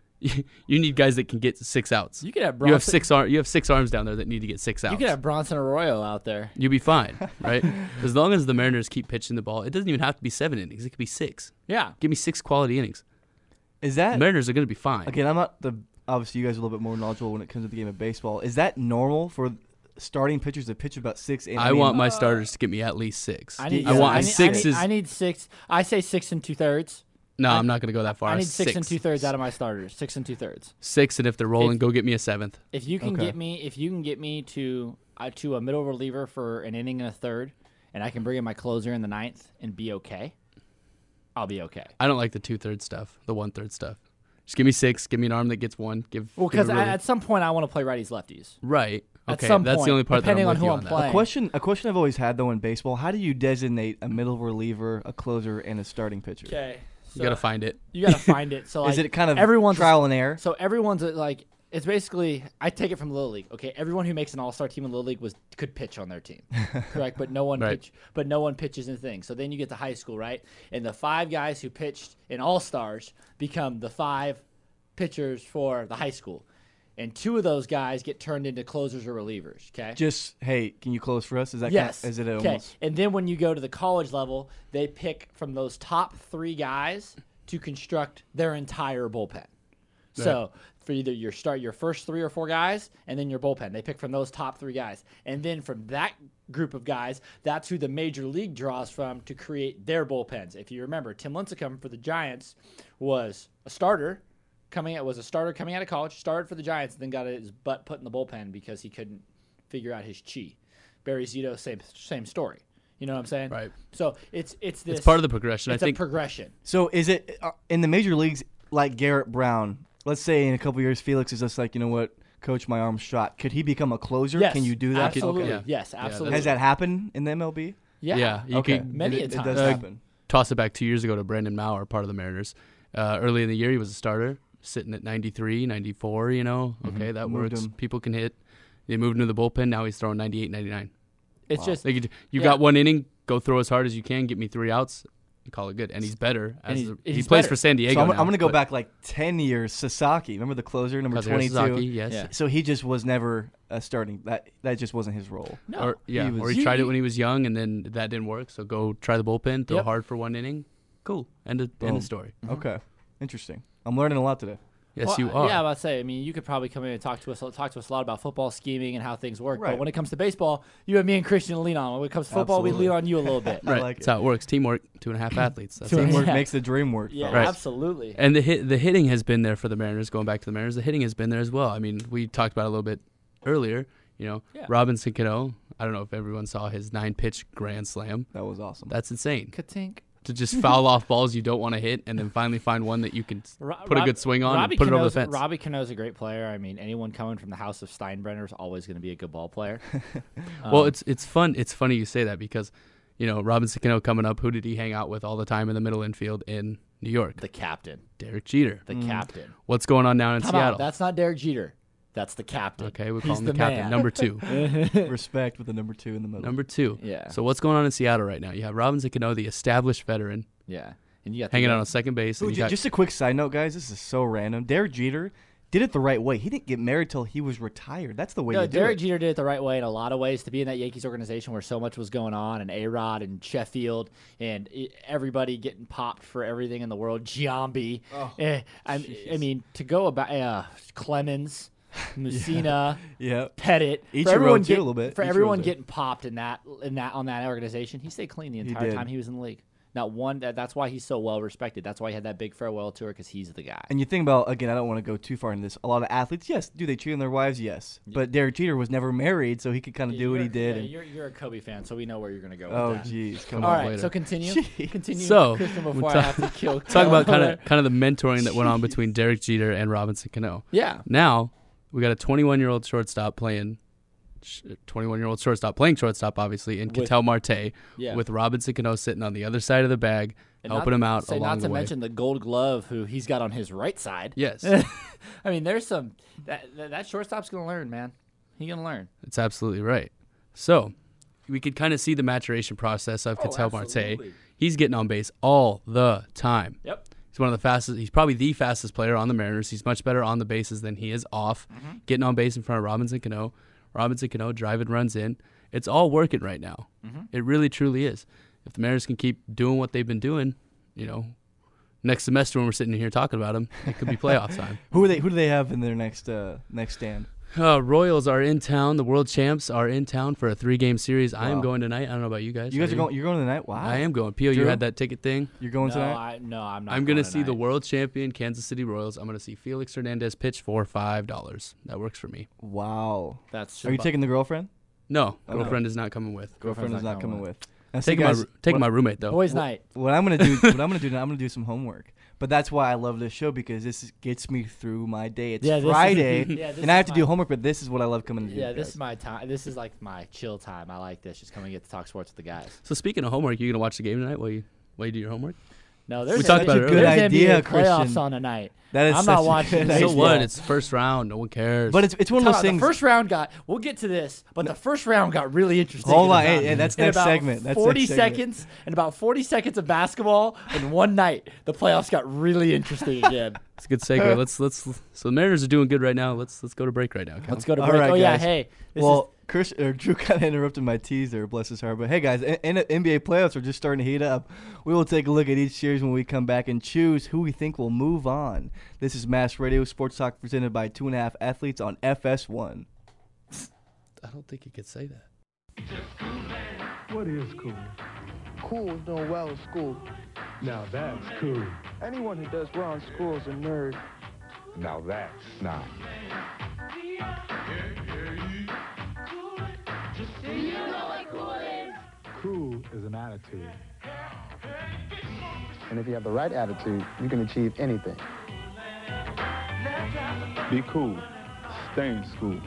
you need guys that can get six outs. You could have You have Bronson. six ar- You have six arms down there that need to get six outs. You could have Bronson Arroyo out there. You'll be fine, right? As long as the Mariners keep pitching the ball, it doesn't even have to be seven innings. It could be six. Yeah. Give me six quality innings. Is The that Mariners are going to be fine. again? I'm not the. Obviously, you guys are a little bit more knowledgeable when it comes to the game of baseball. Is that normal for starting pitchers to pitch about six? innings? I want my starters to get me at least six. I need. I want I my need, sixes. I need, I need six. I say six and two thirds. no, I- I'm not going to go that far. I need six, and two thirds out of my starters. Six and two thirds. Six, and if they're rolling, If- go get me a seventh. If you can Okay. get me, if you can get me to uh, to a middle reliever for an inning and a third, and I can bring in my closer in the ninth and be okay. I'll be okay. I don't like the two thirds stuff, the one third stuff. Just give me six. Give me an arm that gets one. Give Well, give because a really- at some point I want to play righties lefties. right. at Okay, some that's point, the only part that I'm depending on with who you I'm on that. playing. A question, a question I've always had though in baseball: how do you designate a middle reliever, a closer, and a starting pitcher? Okay, You gotta find it. You gotta find it. So like, Is it kind of everyone's trial and error? So everyone's uh, like, it's basically, I take it from Little League. Okay, everyone who makes an All Star team in Little League was could pitch on their team, correct? But no one Right. pitch, but no one pitches in things. So then you get to high school, right? And the five guys who pitched in All Stars become the five pitchers for the high school, and two of those guys get turned into closers or relievers. Okay, Just hey, can you close for us? Is that yes. kind of, is it okay, almost? and then when you go to the college level, they pick from those top three guys to construct their entire bullpen. So for either your start your first three or four guys, and then your bullpen, they pick from those top three guys, and then from that group of guys, that's who the major league draws from to create their bullpens. If you remember, Tim Lincecum for the Giants was a starter coming out was a starter coming out of college, started for the Giants, and then got his butt put in the bullpen because he couldn't figure out his chi. Barry Zito, same same story. You know what I'm saying? Right. So it's it's this. It's part of the progression. It's I a think progression. So is it uh, in the major leagues like Garrett Brown? Let's say in a couple years, Felix is just like, you know what, coach, my arm's shot. Could he become a closer? Yes, Can you do that? Absolutely. Okay. Yeah. Yes, Yeah, absolutely. Has that happened in the M L B? Yeah. Yeah, you okay. could Many it, a it time. does Uh, happen. toss it back two years ago to Brandon Maurer, part of the Mariners. Uh, early in the year, he was a starter, sitting at ninety-three, ninety-four, you know. Okay, that Moved works. him. People can hit. They moved into the bullpen. Now he's throwing ninety-eight, ninety-nine. It's Wow. just They could, you Yeah. got one inning, go throw as hard as you can, get me three outs, and call it good. And he's better. And As he's- the- and he he's plays better. for San Diego So I'm, now, I'm going to go but back like ten years. Sasaki, remember the closer, number Kazuhiro twenty-two? Sasaki, yes. Yeah. So he just was never a starting. That that just wasn't his role. no. Or yeah, He was- or he You- tried it you- when he was young, and then that didn't work. So go try the bullpen, throw Yep. hard for one inning. Cool. End of, end Boom. of story. Okay, interesting. I'm learning a lot today. Yes, Well, you are. Yeah, I was about to say. I mean, you could probably come in and talk to us, talk to us a lot about football scheming and how things work. Right. But when it comes to baseball, you and me and Christian lean on. When it comes to football, we Absolutely. lean on you a little bit. I Right. like That's it. how it works. Teamwork. Two and a half athletes. That's Two it. and a Teamwork Yeah. makes the dream work. Yeah, fellas. Right. absolutely. And the hit, the hitting has been there for the Mariners. Going back to the Mariners, the hitting has been there as well. I mean, we talked about it a little bit earlier. You know, Yeah. Robinson Cano. I don't know if everyone saw his nine-pitch grand slam. That was awesome. That's insane. Katink. To just foul off balls you don't want to hit, and then finally find one that you can s- Ro- put a Rob- good swing on Robbie and put it over the Cano's- fence. Robbie Cano's a great player. I mean, anyone coming from the house of Steinbrenner is always going to be a good ball player. well, Um, it's it's fun. It's funny you say that because, you know, Robinson Cano coming up. Who did he hang out with all the time in the middle infield in New York? the captain. Derek Jeter. The captain. What's going on down in Come Seattle? out. That's not Derek Jeter. That's the captain. Okay, we He's call him the, the captain. man. Number two. Respect with the number two in the middle. Number two. Yeah. So what's going on in Seattle right now? You have Robinson Cano, the established veteran, Yeah. And you got the hanging young- out on second base. Ooh, And you j- got, just a quick side note, guys. This is so random. Derek Jeter did it the right way. He didn't get married till he was retired. That's the way No, you do Derek it. Jeter did it the right way in a lot of ways to be in that Yankees organization where so much was going on, and A-Rod and Sheffield and i- everybody getting popped for everything in the world. Giambi. Oh, Eh, I, I mean, to go about uh, Clemens, Mussina, Yeah. Pettit, Ichiro, for everyone, too, a get- little bit. for Ichiro's everyone there. getting popped in that in that on that organization, he stayed clean the He entire did. time he was in the league. Not one. That, that's why he's so well respected. That's why he had that big farewell tour because he's the guy. And you think about, again, I don't want to go too far into this. A lot of athletes, yes, do they cheat on their wives? Yes. But Derek Jeter was never married, so he could kind of do what he You're- did. yeah, and- you're, you're a Kobe fan, so we know where you're going to go with oh, that. jeez. Come All on. right, later. so continue. Jeez. Continue, So, Christian, we'll before I talk- have to kill. talk about kind Keller. of kind of the mentoring that went on between Derek Jeter and Robinson Cano. Yeah. Now we got a twenty-one-year-old shortstop playing, twenty-one-year-old shortstop playing shortstop, obviously, in With- Ketel Marte, Yeah. with Robinson Cano sitting on the other side of the bag, And helping not- him out say along not the to way. mention the Gold Glove, who he's got on his right side. Yes, I mean, there's some that that, that shortstop's going to learn, man. He going to learn. that's absolutely right. So we could kind of see the maturation process of Oh, Ketel Marte. absolutely. He's getting on base all the time. Yep. He's one of the fastest. He's probably the fastest player on the Mariners. He's much better on the bases than he is off. Mm-hmm. Getting on base in front of Robinson Cano. Robinson Cano driving runs in. It's all working right now. Mm-hmm. It really, truly is. If the Mariners can keep doing what they've been doing, you know, next semester when we're sitting here talking about them, it could be playoff time. Who are they? Who do they have in their next uh, next stand? Uh, Royals are in town. The world champs are in town for a three-game series. I am Wow. going tonight. I don't know about you guys. You guys are you? going. You're going tonight. Wow. I am going. Pio, you Drew? had that ticket thing. You're going no, tonight. I, no, I'm not. I'm going to going see the tonight. world champion Kansas City Royals. I'm going to see Felix Hernandez pitch for five dollars. That works for me. Wow. That's Are you Shabbat. taking the girlfriend? No, Oh, no. girlfriend is not coming with. Girlfriend Girlfriend's is not not coming coming with. Now, see, Taking guys, my roo- taking what, my roommate though. Boys' night. what I'm gonna do, what I'm gonna do now, I'm gonna do some homework. But that's why I love this show because this is, gets me through my day. It's Yeah, this is- Friday, yeah, this and I is have to do my- homework. But this is what I love coming to do. Yeah, guys. this is my time. This is like my chill time. I like this. Just coming to get to talk sports with the guys. So speaking of homework, you gonna watch the game tonight while you while you do your homework? No, there's We talked about it there's earlier. Good N B A idea, playoffs Christian. on tonight. That is I'm such not a watching good this. So idea. what? It's first round. No one cares. But it's it's one of Talk those about things. The first round got. We'll get to this, but the first round got really interesting. Hold in on, about- hey, hey, that's in next about segment. That's forty next segment. seconds and about forty seconds of basketball in one night. The playoffs got really interesting again. it's a good segue. let's let's. So the Mariners are doing good right now. Let's let's go to break right now. Kevin. Let's go to All break. right, oh yeah, guys. hey. This well, Chris or Drew kind of interrupted my teaser. Bless his heart. But hey, guys, N- N B A playoffs are just starting to heat up. We will take a look at each series when we come back and choose who we think will move on. This is Mass Radio Sports Talk presented by Two and a Half Athletes on F S one. I don't think you could say that. What is cool? Cool is doing well in school. Now that's cool. Anyone who does well in school is a nerd. Now that's not. Cool is an attitude. And if you have the right attitude, you can achieve anything. Be cool. Stay in school.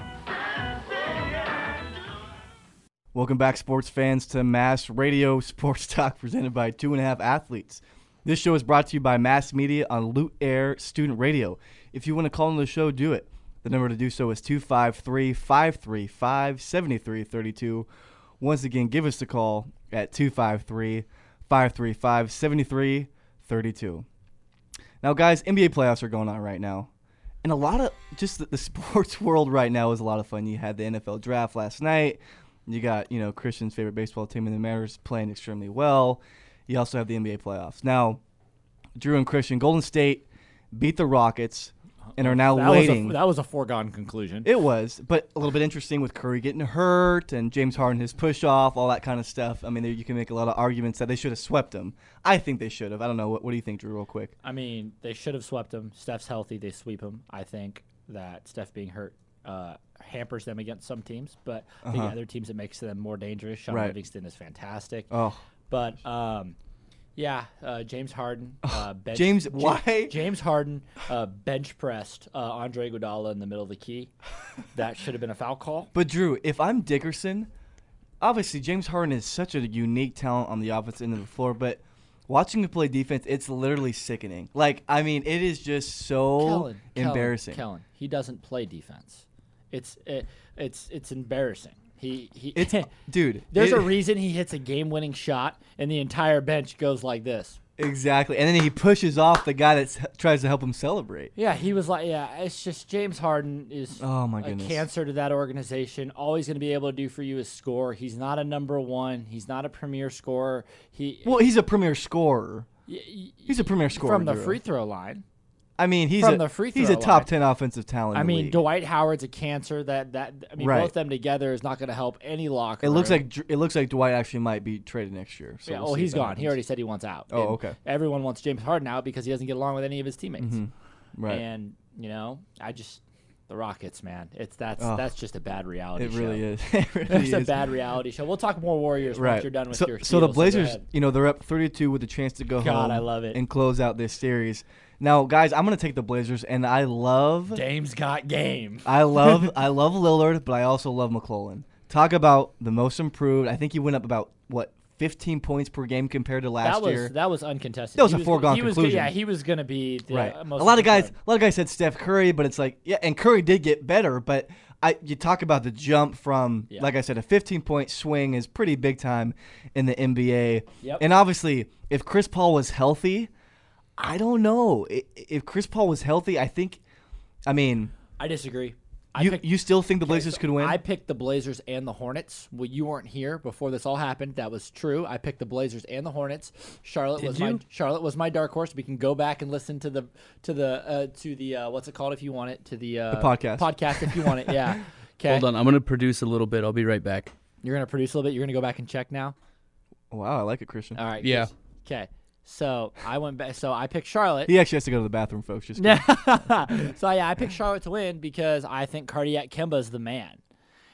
Welcome back, sports fans, to Mass Radio Sports Talk presented by Two and a Half Athletes. This show is brought to you by Mass Media on Loot Air Student Radio. If you want to call on the show, do it. The number to do so is two five three, five three five, seven three three two. Once again, give us a call at two five three, five three five, seven three three two. Now, guys, N B A playoffs are going on right now. And a lot of just the, the sports world right now is a lot of fun. You had the N F L draft last night. You got, you know, Christian's favorite baseball team in the Mariners playing extremely well. You also have the N B A playoffs. Now, Drew and Christian, Golden State beat the Rockets and are now that waiting. Was a, that was a foregone conclusion. It was, but a little bit interesting with Curry getting hurt and James Harden, his push off, all that kind of stuff. I mean, there, you can make a lot of arguments that they should have swept him. I think they should have. I don't know. What, what do you think, Drew, real quick? I mean, they should have swept him. Steph's healthy. They sweep him. I think that Steph being hurt uh, hampers them against some teams, but I think Uh-huh. other teams it makes them more dangerous. Sean Right. Livingston is fantastic. Oh, But um, yeah, uh, James Harden. Uh, bench, James, Ja- why? James Harden uh, bench pressed uh, Andre Iguodala in the middle of the key. That should have been a foul call. But, Drew, if I'm Dickerson, obviously James Harden is such a unique talent on the offensive end of the floor, but watching him play defense, it's literally sickening. Like, I mean, it is just so Kellen, embarrassing. Kellen, Kellen, he doesn't play defense. It's it, it's it's embarrassing. He he. It's, dude. There's it- a reason he hits a game-winning shot, and the entire bench goes like this. Exactly. And then he pushes off the guy that tries to help him celebrate. Yeah, he was like, yeah, it's just James Harden is Oh, my a goodness. cancer to that organization. All he's going to be able to do for you is score. He's not a number one. He's not a premier scorer. He Well, he's a premier scorer. y- y- He's a premier scorer. from the Drew. free throw line. I mean, he's from a, the free he's a throw top line. ten offensive talent. in I the mean, league. Dwight Howard's a cancer. That that I mean, Right. both them together is not going to help any locker. It looks room. like Dr- it looks like Dwight actually might be traded next year. So yeah, we'll well, see he's if that gone. He happens. already said he wants out. Oh, And okay. Everyone wants James Harden out because he doesn't get along with any of his teammates. Mhm. Right. And you know, I just the Rockets, man. It's that's Oh. that's just a bad reality. It show. really is. It really It's a is. bad reality show. We'll talk more Warriors Right. once you're done with so, your. so the spiel, go Blazers, ahead. you know, they're up thirty-two with a chance to go God, home I love it. and close out this series. Now, guys, I'm going to take the Blazers, and I love, Dame's got game. I love, I love Lillard, but I also love McClellan. Talk about the most improved. I think he went up about what fifteen points per game compared to last that was year. that was uncontested. That was He a foregone he was, conclusion. Yeah, he was going to be the Right. uh, A most lot of guys, improved. a lot of guys said Steph Curry, but it's like, yeah, and Curry did get better, but I you talk about the jump from, Yeah. like I said, a fifteen point swing is pretty big time in the N B A. Yep. And obviously, if Chris Paul was healthy, I don't know. I- If Chris Paul was healthy, I think, I mean, I disagree. I you picked, you still think the Blazers so could win? I picked the Blazers and the Hornets. Well, you weren't here before this all happened. That was true. I picked the Blazers and the Hornets. Charlotte Did was my you? Charlotte was my dark horse. We can go back and listen to the to the uh, to the uh, what's it called if you want it to the, uh, The podcast. podcast if you want it. Yeah. Okay. Hold on, I'm gonna produce a little bit. I'll be right back. You're gonna produce a little bit. You're gonna go back and check now. Wow, I like it, Christian. All right. Yeah. Okay. So I went back. So I picked Charlotte. He actually has to go to the bathroom, folks. Just kidding. Yeah. So yeah, I picked Charlotte to win because I think Cardiac Kemba is the man,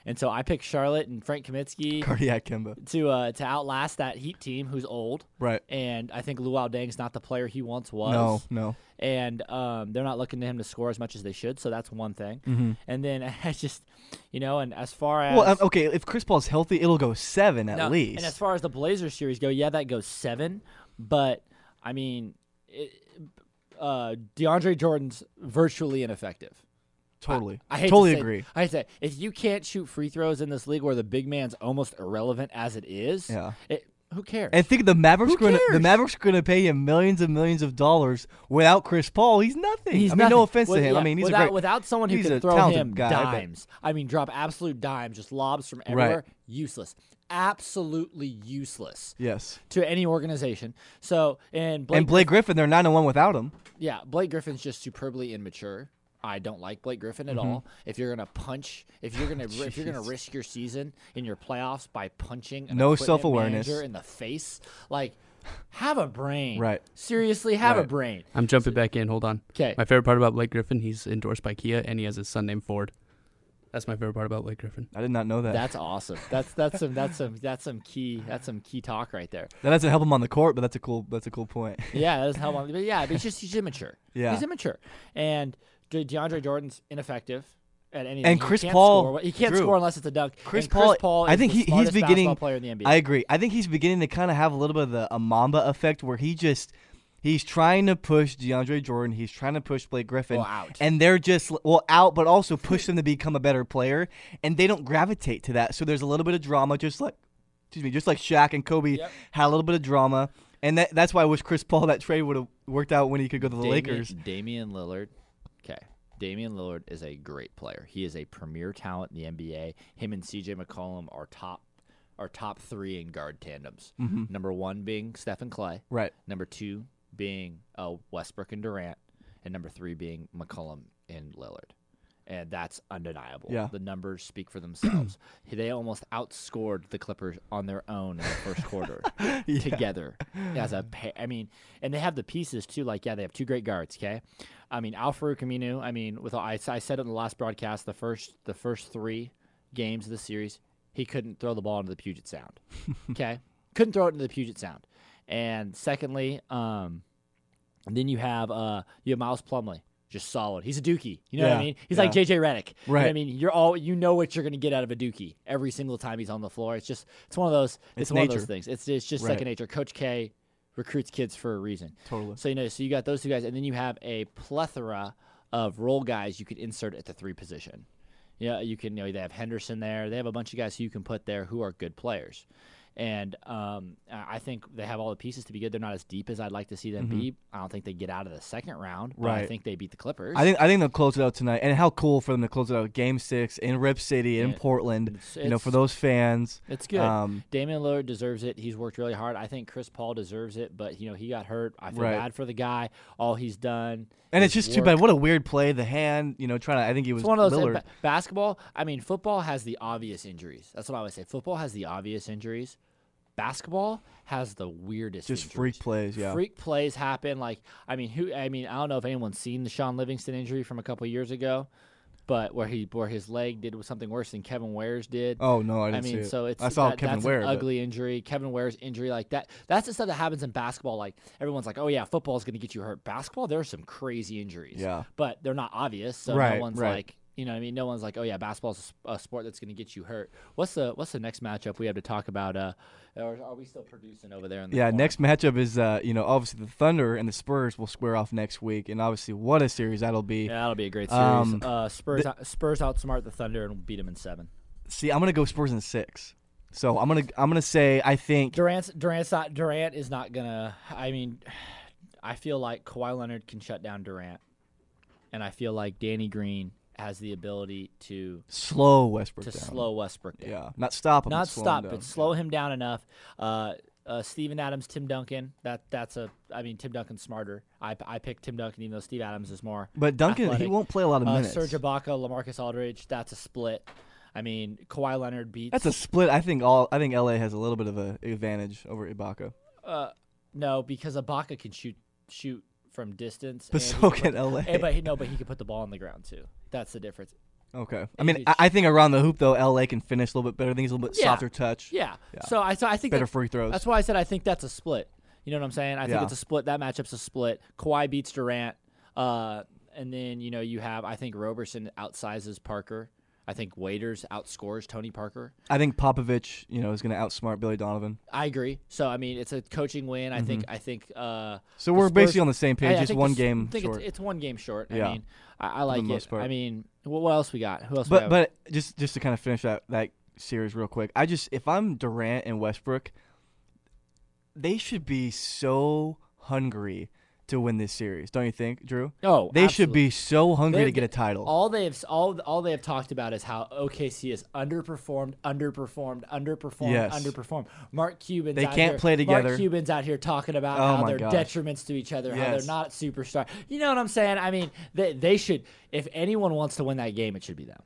And so I picked Charlotte and Frank Kaminsky Cardiac Kemba. to uh, to outlast that Heat team, who's old. Right. And I think Luol Deng's not the player he once was. No, no. And um, they're not looking to him to score as much as they should, so that's one thing. Mm-hmm. And then I just, you know, and as far as Well, um, okay, if Chris Paul's healthy, it'll go seven at no, least. And as far as the Blazers series go, yeah, that goes seven. But I mean, it, uh, DeAndre Jordan's virtually ineffective. Totally. I, I hate totally to say, agree. I hate to say, if you can't shoot free throws in this league where the big man's almost irrelevant as it is, Yeah. it, who cares? And think the Mavericks Who going to the cares? Mavericks going to pay him millions and millions of dollars without Chris Paul. He's nothing. He's I mean, nothing. no offense With- to him. yeah, I mean, he's without, a great, without someone who he's can a throw talented him guy, but- dimes. I mean, drop absolute dimes, just lobs from everywhere. Useless. Absolutely useless yes. to any organization. So, and Blake, And Blake Griffin, they're nine and one without him. yeah, Blake Griffin's just superbly immature. I don't like Blake Griffin at Mm-hmm. all. If you're gonna punch, if you're gonna if you're gonna risk your season in your playoffs by punching an No equipment self-awareness. manager in the face, like, have a brain. Right. Seriously, have a Right. brain. I'm jumping back in. Hold on. 'Kay. My favorite part about Blake Griffin, he's endorsed by Kia, and he has his son named Ford. That's my favorite part about Blake Griffin. I did not know that. That's awesome. That's that's some that's some that's some key that's some key talk right there. that doesn't help him on the court, but that's a cool that's a cool point. Yeah, that doesn't help. on- But yeah, but he's just he's immature. Yeah. he's immature, and De- DeAndre Jordan's ineffective at anything. And He Chris can't Paul- score. he can't Drew, score unless it's a dunk. Chris And Paul, Chris Paul. Is I think the he, he's smartest beginning. basketball player in the N B A. I agree. I think he's beginning to kind of have a little bit of the a Mamba effect, where he just he's trying to push DeAndre Jordan. He's trying to push Blake Griffin, Well, out. and they're just well out, but also push them to become a better player, and they don't gravitate to that. So there's a little bit of drama, just like excuse me, just like Shaq and Kobe Yep. had a little bit of drama, and that, that's why I wish Chris Paul that trade would have worked out when he could go to the Damian, Lakers. Damian Lillard. Okay. Damian Lillard is a great player. He is a premier talent in the N B A. Him and C J McCollum are top are top three in guard tandems. Mm-hmm. Number one being Stephen Clay. Right. Number two being uh, Westbrook and Durant. And number three being McCollum and Lillard. And that's undeniable. Yeah. The numbers speak for themselves. They almost outscored the Clippers on their own in the first quarter Yeah. together as a pair. I mean, and they have the pieces too. Like, yeah, they have two great guards. Okay, I mean, Al-Farouq Aminu. I mean, with all, I, I said it in the last broadcast, the first the first three games of the series, he couldn't throw the ball into the Puget Sound. Okay, couldn't throw it into the Puget Sound. And secondly, um, then you have uh, you have Miles Plumlee. Just solid. He's a dookie. You know what Yeah, I mean? He's yeah. like J J Redick. You know what I Right. mean, you're all you know what you're going to get out of a dookie every single time he's on the floor. It's just it's one of those. It's, It's one of nature. those things. It's it's just Right. second nature. Coach K recruits kids for a reason. Totally. So you know, so you got those two guys, and then you have a plethora of role guys you could insert at the three position. Yeah, you can. You know, they have Henderson there. They have a bunch of guys who you can put there who are good players. And um, I I think they have all the pieces to be good. They're not as deep as I'd like to see them be. I don't think they get out of the second round. But I Right. think they beat the Clippers. I think I think they'll close it out tonight, and how cool for them to close it out Game Six in Rip City in Yeah. Portland. It's- you know, for it's- those fans. It's good. Um, Damian Lillard deserves it. He's worked really hard. I think Chris Paul deserves it, but you know he got hurt. I feel Right. bad for the guy. All he's done, and is it's just too work. bad. What a weird play. The hand, you know, trying to. I think he was It's one of those Lillard. in ba- basketball. I mean, football has the obvious injuries. That's what I would say. Football has the obvious injuries. Basketball has the weirdest. Just injuries. freak plays, yeah. Freak plays happen. Like I mean, who? I mean, I don't know if anyone's seen the Sean Livingston injury from a couple years ago, but where he where his leg did something worse than Kevin Ware's did. Oh no, I I didn't mean, see it. so it's I saw that, Kevin that's Ware. an but- ugly injury. Kevin Ware's injury, like that. That's the stuff that happens in basketball. Like everyone's like, oh yeah, football is going to get you hurt. Basketball, there are some crazy injuries. Yeah. but they're not obvious. So Right, no one's right. like, you know, what I mean, no one's like, oh yeah, basketball's a s- a sport that's going to get you hurt. What's the what's the next matchup we have to talk about? Uh, or are we still producing over there? In the Yeah, corner? next matchup is uh, you know, obviously the Thunder and the Spurs will square off next week, and obviously what a series that'll be. Yeah, that'll be a great series. Um, uh, Spurs out, Spurs outsmart the Thunder and beat them in seven. See, I'm gonna go Spurs in six. So I'm gonna I'm gonna say I think Durant's Durant's not Durant is not gonna. I mean, I feel like Kawhi Leonard can shut down Durant, and I feel like Danny Green has the ability to slow Westbrook to down. slow Westbrook down. Yeah, not stop him. Not but slow him stop, down. but slow him down enough. Uh, uh, Steven Adams, Tim Duncan. That that's a. I mean, Tim Duncan's smarter. I I picked Tim Duncan, even though Steve Adams is more. But Duncan, athletic. he won't play a lot of Uh, minutes. Serge Ibaka, LaMarcus Aldridge. That's a split. I mean, Kawhi Leonard beats. That's a split. I think all. I think L A has a little bit of an advantage over Ibaka. Uh, no, because Ibaka can shoot shoot from distance. But and he so can can put- L A. eh, but he, no, but he can put the ball on the ground too. That's the difference. Okay. I mean, If I, it's- I think around the hoop though, L A can finish a little bit better. I think he's a little bit Yeah. softer touch. Yeah. Yeah. So I so I think Better that- free throws. That's why I said I think that's a split. You know what I'm saying? I think Yeah. it's a split. That matchup's a split. Kawhi beats Durant, uh, and then you know you have I think Roberson outsizes Parker. I think Waiters outscores Tony Parker. I think Popovich, you know, is going to outsmart Billy Donovan. I agree. So I mean, it's a coaching win. I think. I think. Uh, So the we're Spurs- basically on the same page, I- I just think one the S- game I think short. It's, it's one game short. Yeah. I mean, I, I like most it. part. I mean, what, what else we got? Who else? we But have? but just just to kind of finish that that series real quick, I just if I'm Durant and Westbrook, they should be so hungry to win this series, don't you think, Drew? oh, They should absolutely. be so hungry They- to get a title. All they've all all they have talked about is how O K C has underperformed, underperformed, underperformed, Yes. underperformed. Mark Cuban's They out can't here, play together. Mark Cuban's out here talking about Oh how my they're gosh. detriments to each other, how Yes. they're not superstar. You know what I'm saying? I mean, they they should. If anyone wants to win that game, it should be them.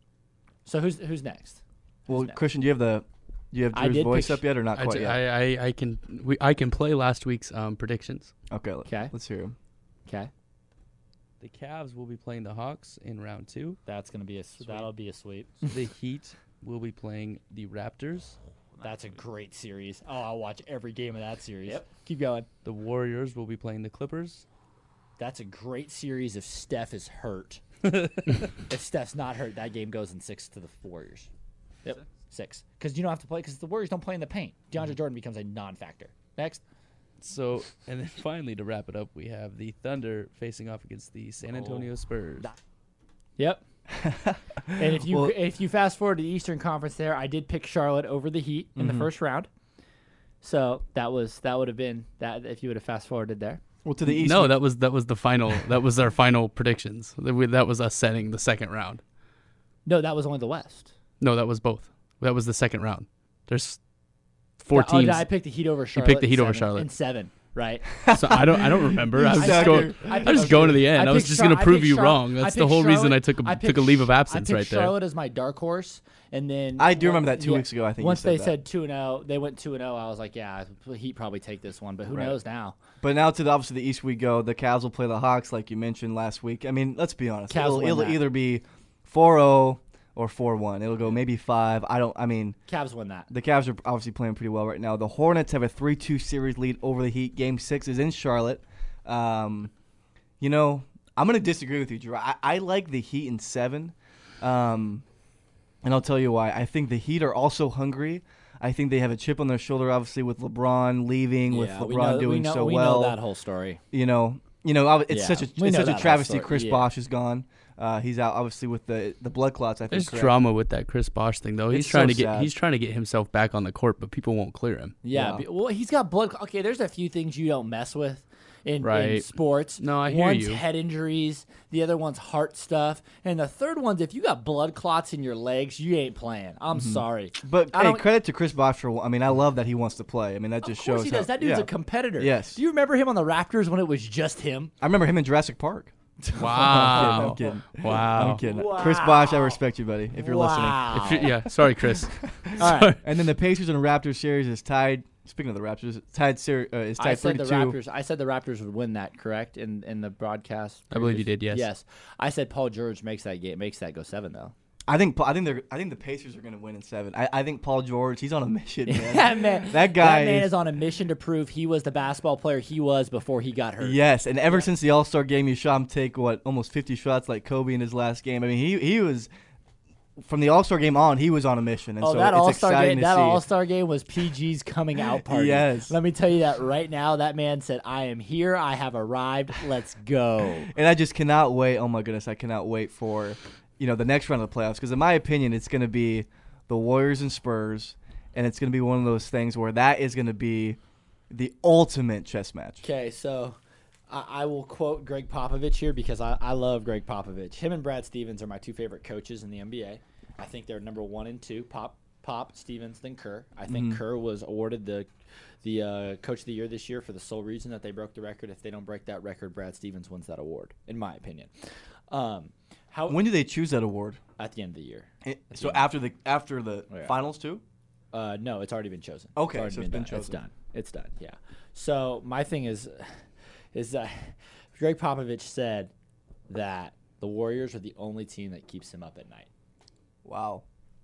So who's who's next? well, next? Christian, do you have the do you have I Drew's did voice pick- up yet or not I, quite t- yet? I, I, I can we, I can play last week's um, predictions. okay, let- Okay. let's hear him. Okay, The Cavs will be playing the Hawks in round two. that's gonna be a that'll be a sweep. The Heat will be playing the Raptors. That's a great series. Oh, I'll watch every game of that series. Yep. Keep going. The Warriors will be playing the Clippers. That's a great series if Steph is hurt. If Steph's not hurt, that game goes in six to the Warriors. Yep, six. Because you don't have to play because the Warriors don't play in the paint. DeAndre Jordan becomes a non-factor. Next. So, and then finally to wrap it up, we have the Thunder facing off against the San Antonio Spurs. Yep. And if you Well- if you fast forward to the Eastern Conference, there I did pick Charlotte over the Heat in the first round. So that was that would have been that if you would have fast forwarded there. Well, to the East. No, that was that was the final. That was our final predictions. That we- that was us setting the second round. No, that was only the West. No, that was both. That was the second round. There's four Oh, teams. I picked the Heat over Charlotte. picked the in Heat over seven- Charlotte. in seven, right? So I don't I don't remember. I was just Exactly. going. I was just going to the end. I, was picked just Char- going to I prove picked you Char- wrong. I That's the picked whole reason Charlotte- I took a I took picked a leave of Ch- I absence picked right there. Charlotte as my dark horse, and then I do one- remember that two yeah, weeks ago, I think you once said they that. said two and zero, they went two and zero. I was like, yeah, Heat probably take this one, but who Right. knows now? But now to the obviously the East we go. The Cavs will play the Hawks, like you mentioned last week. I mean, let's be honest. Cavs it'll win it'll that. either be four oh or four one. It'll go maybe five. I don't. I mean, Cavs win that. the Cavs are obviously playing pretty well right now. The Hornets have a three two series lead over the Heat. Game six is in Charlotte. Um, you know, I'm going to disagree with you, Drew. I, I like the Heat in seven. Um, and I'll tell you why. I think the Heat are also hungry. I think they have a chip on their shoulder, obviously, with LeBron leaving, with Yeah, LeBron we know, doing we know, so we well. know that whole story. You know, you know, ob- it's Yeah, such a we it's know such that a whole travesty. story, Chris yeah. Bosh is gone. Uh, he's out, obviously, with the the blood clots. I think. There's correct? drama with that Chris Bosh thing, though. He's It's trying so to get sad. he's trying to get himself back on the court, but people won't clear him. Yeah, Yeah. be- well, he's got blood. Okay, there's a few things you don't mess with in, in Right. sports. No, I hear one's you. head injuries, the other one's heart stuff, and the third one's if you got blood clots in your legs, you ain't playing. I'm sorry. But I hey, don't- credit to Chris Bosh for. I mean, I love that he wants to play. I mean, that just Of course shows he how- does. That dude's yeah. a competitor. Yes. Do you remember him on the Raptors when it was just him? I remember him in Jurassic Park. Wow. I'm kidding. Wow. I'm kidding. Wow. Chris Bosh, I respect you, buddy. If you're Wow. If you- yeah, sorry, Chris. All right. And then the Pacers and Raptors series is tied. Speaking of the Raptors, it's tied. Ser- uh, is I tied said the thirty-two. Raptors. I said the Raptors would win that. Correct in in the broadcast. I believe you previous- did, yes. Yes. I said Paul George makes that game. Makes that go seven though. I think. I think they're. I think the Pacers are going to win in seven. I, I think Paul George. He's on a mission, man. that man, That guy that man is- is on a mission to prove he was the basketball player he was before he got hurt. Yes, and ever since the All Star game, you saw him take what almost fifty shots like Kobe in his last game. I mean, he he was from the All Star game on. He was on a mission, and Oh, so that it's All Star exciting game! to That see. All Star game was P G's coming out party. Yes. Let me tell you that right now. That man said, "I am here. I have arrived. Let's go." And I just cannot wait. Oh my goodness, I cannot wait for, you know, the next round of the playoffs. Because in my opinion, it's going to be the Warriors and Spurs, and it's going to be one of those things where that is going to be the ultimate chess match. Okay, so I, I will quote Greg Popovich here because I, I love Greg Popovich. Him and Brad Stevens are my two favorite coaches in the N B A. I think they're number one and two. Pop, Pop, Stevens, then Kerr. I think Mm-hmm. Kerr was awarded the the uh, coach of the year this year for the sole reason that they broke the record. If they don't break that record, Brad Stevens wins that award, in my opinion. Um, how When do they choose that award? at the end of the year? It- so after the after the Oh, yeah. finals too. Uh, no, it's already been chosen. Okay, already so it's been done. It's chosen. done. It's done. Yeah. So my thing is, is that Greg Popovich said that The Warriors are the only team that keeps him up at night. Wow.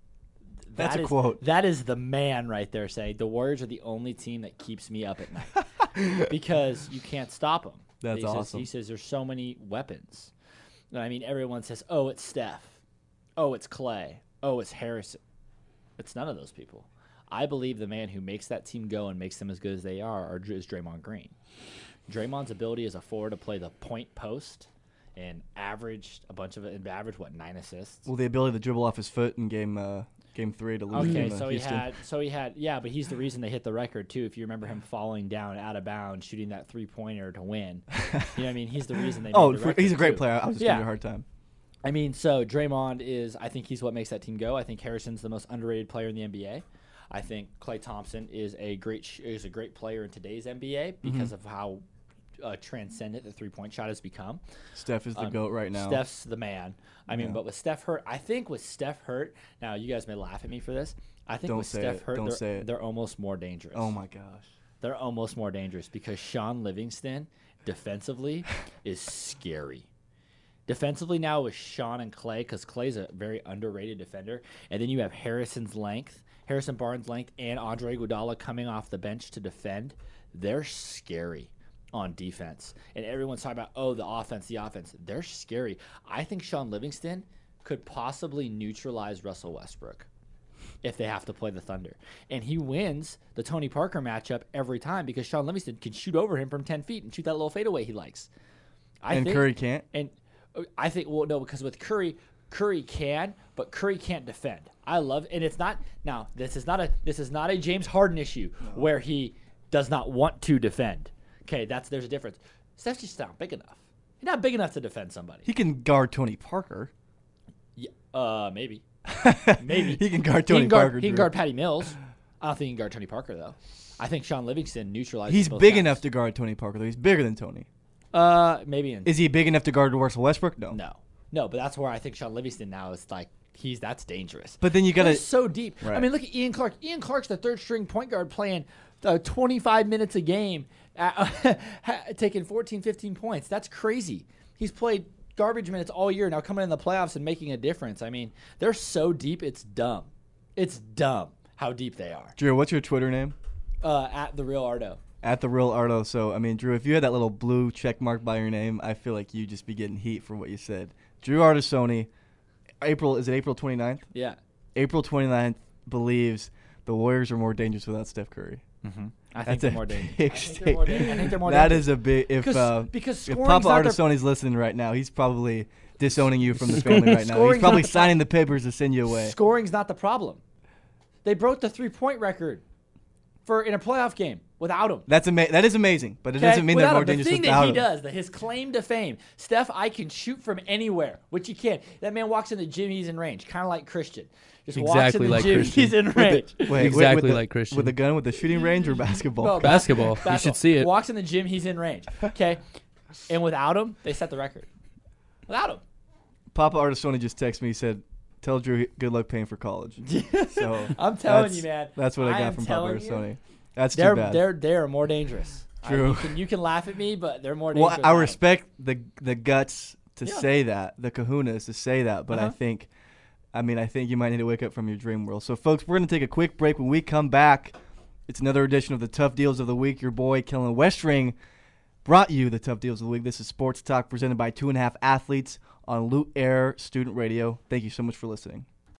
That That's a is- quote. That is the man right there saying, the Warriors are the only team that keeps me up at night. Because you can't stop them. That's he awesome. Says, he says there's so many weapons. I mean, everyone says, oh, it's Steph. Oh, it's Clay. Oh, it's Harrison. It's none of those people. I believe the man who makes that team go and makes them as good as they are, are is Draymond Green. Draymond's ability as a forward to play the point post and averaged a bunch of it, and averaged, what, nine assists? Well, the ability to dribble off his foot in game uh, game three to lose. Okay, to, uh, so he Houston. had, so he had, yeah, but he's the reason they hit the record too. If you remember him falling down out of bounds, shooting that three pointer to win, you know what I mean? He's the reason they. Oh, made the for, record he's a great too. player. I was just Yeah. giving you a hard time. I mean, so Draymond is, I think he's what makes that team go. I think Harrison's the most underrated player in the N B A. I think Klay Thompson is a great sh- is a great player in today's N B A because Mm-hmm. of how uh, transcendent the three point shot has become. Steph is the Um, goat right now. Steph's the man. I mean, Yeah. but with Steph hurt, I think with Steph hurt, now you guys may laugh at me for this. I think Don't with say Steph it. hurt, Don't they're, say it. they're almost more dangerous. Oh my gosh. They're almost more dangerous because Sean Livingston defensively is scary. Defensively now with Sean and Clay, because Clay's a very underrated defender. And then you have Harrison's length, Harrison Barnes' length, and Andre Iguodala coming off the bench to defend. They're scary on defense. And everyone's talking about, oh, the offense, the offense. They're scary. I think Sean Livingston could possibly neutralize Russell Westbrook if they have to play the Thunder. And he wins the Tony Parker matchup every time because Sean Livingston can shoot over him from ten feet and shoot that little fadeaway he likes. I And think, Curry can't? And uh, I think, well, no, because with Curry, Curry can, but Curry can't defend. I love, and it's not, now, this is not a, this is not a James Harden issue where he does not want to defend. Okay, that's, there's a difference. Steph's just not big enough. He's not big enough to defend somebody. He can guard Tony Parker. Yeah, uh, maybe. Maybe. He can guard He Tony can guard, Parker. he can Drew. guard Patty Mills. I don't think he can guard Tony Parker, though. I think Sean Livingston neutralizes He's both big guys. enough to guard Tony Parker, though. He's bigger than Tony. Uh, maybe in Is he big enough to guard Russell Westbrook? No. no, no, but that's where I think Sean Livingston now is like he's that's dangerous. But then you They're gotta. so deep. I Right. mean, look at Ian Clark. Ian Clark's the third string point guard playing uh, twenty-five minutes a game, uh, taking fourteen, fifteen points. That's crazy. He's played garbage minutes all year, now coming in the playoffs and making a difference. I mean, they're so deep, it's dumb. It's dumb how deep they are. Drew, what's your Twitter name? Uh, at the real Ardo. At the real Ardo. So I mean, Drew, if you had that little blue check mark by your name, I feel like you'd just be getting heat for what you said. Drew Artisoni. April is it April twenty-ninth? Yeah. April twenty-ninth believes the Warriors are more dangerous without Steph Curry. Mm-hmm. I think That's they're a more dangerous. big I think they're more, dan- I think they're more That dangerous. is a big. If Because- uh, because if scoring's Papa not their- Artisoni's listening right now, he's probably disowning you from the family right now. He's Scoring's probably not the signing the papers to send you away. Scoring's not the problem. They broke the three-point record for in a playoff game without him. That's ama- That is amazing, but it Okay? doesn't mean they're Without more him. The dangerous thing without that he him. does, that his claim to fame, Steph, I can shoot from anywhere, which he can. That man walks in the gym, he's in range, kind of like Christian. Just walks Exactly in the like gym, Christian. he's in range. Wait, wait, Exactly with the, like Christian. With a gun, with the shooting range, or basketball? No, Basketball. bas- You should see it. Walks in the gym, he's in range. Okay, and without him, they set the record. Without him. Papa Artisoni just texted me. He said, "Tell Drew good luck paying for college." So I'm telling that's- you, man. That's what I I got am from Papa telling you, Artisoni. That's They're too bad. they're they're more dangerous. I- True. you, can, you can laugh at me, but they're more well, dangerous. I than respect the the guts to Yeah. say that, the kahunas to say that, but I Uh-huh. think, I mean, I think you might need to wake up from your dream world. So, folks, we're going to take a quick break. When we come back, it's another edition of the Tough Deals of the Week. Your boy, Kellen Westring, brought you the Tough Deals of the Week. This is Sports Talk presented by Two and a Half Athletes on Loot Air Student Radio. Thank you so much for listening.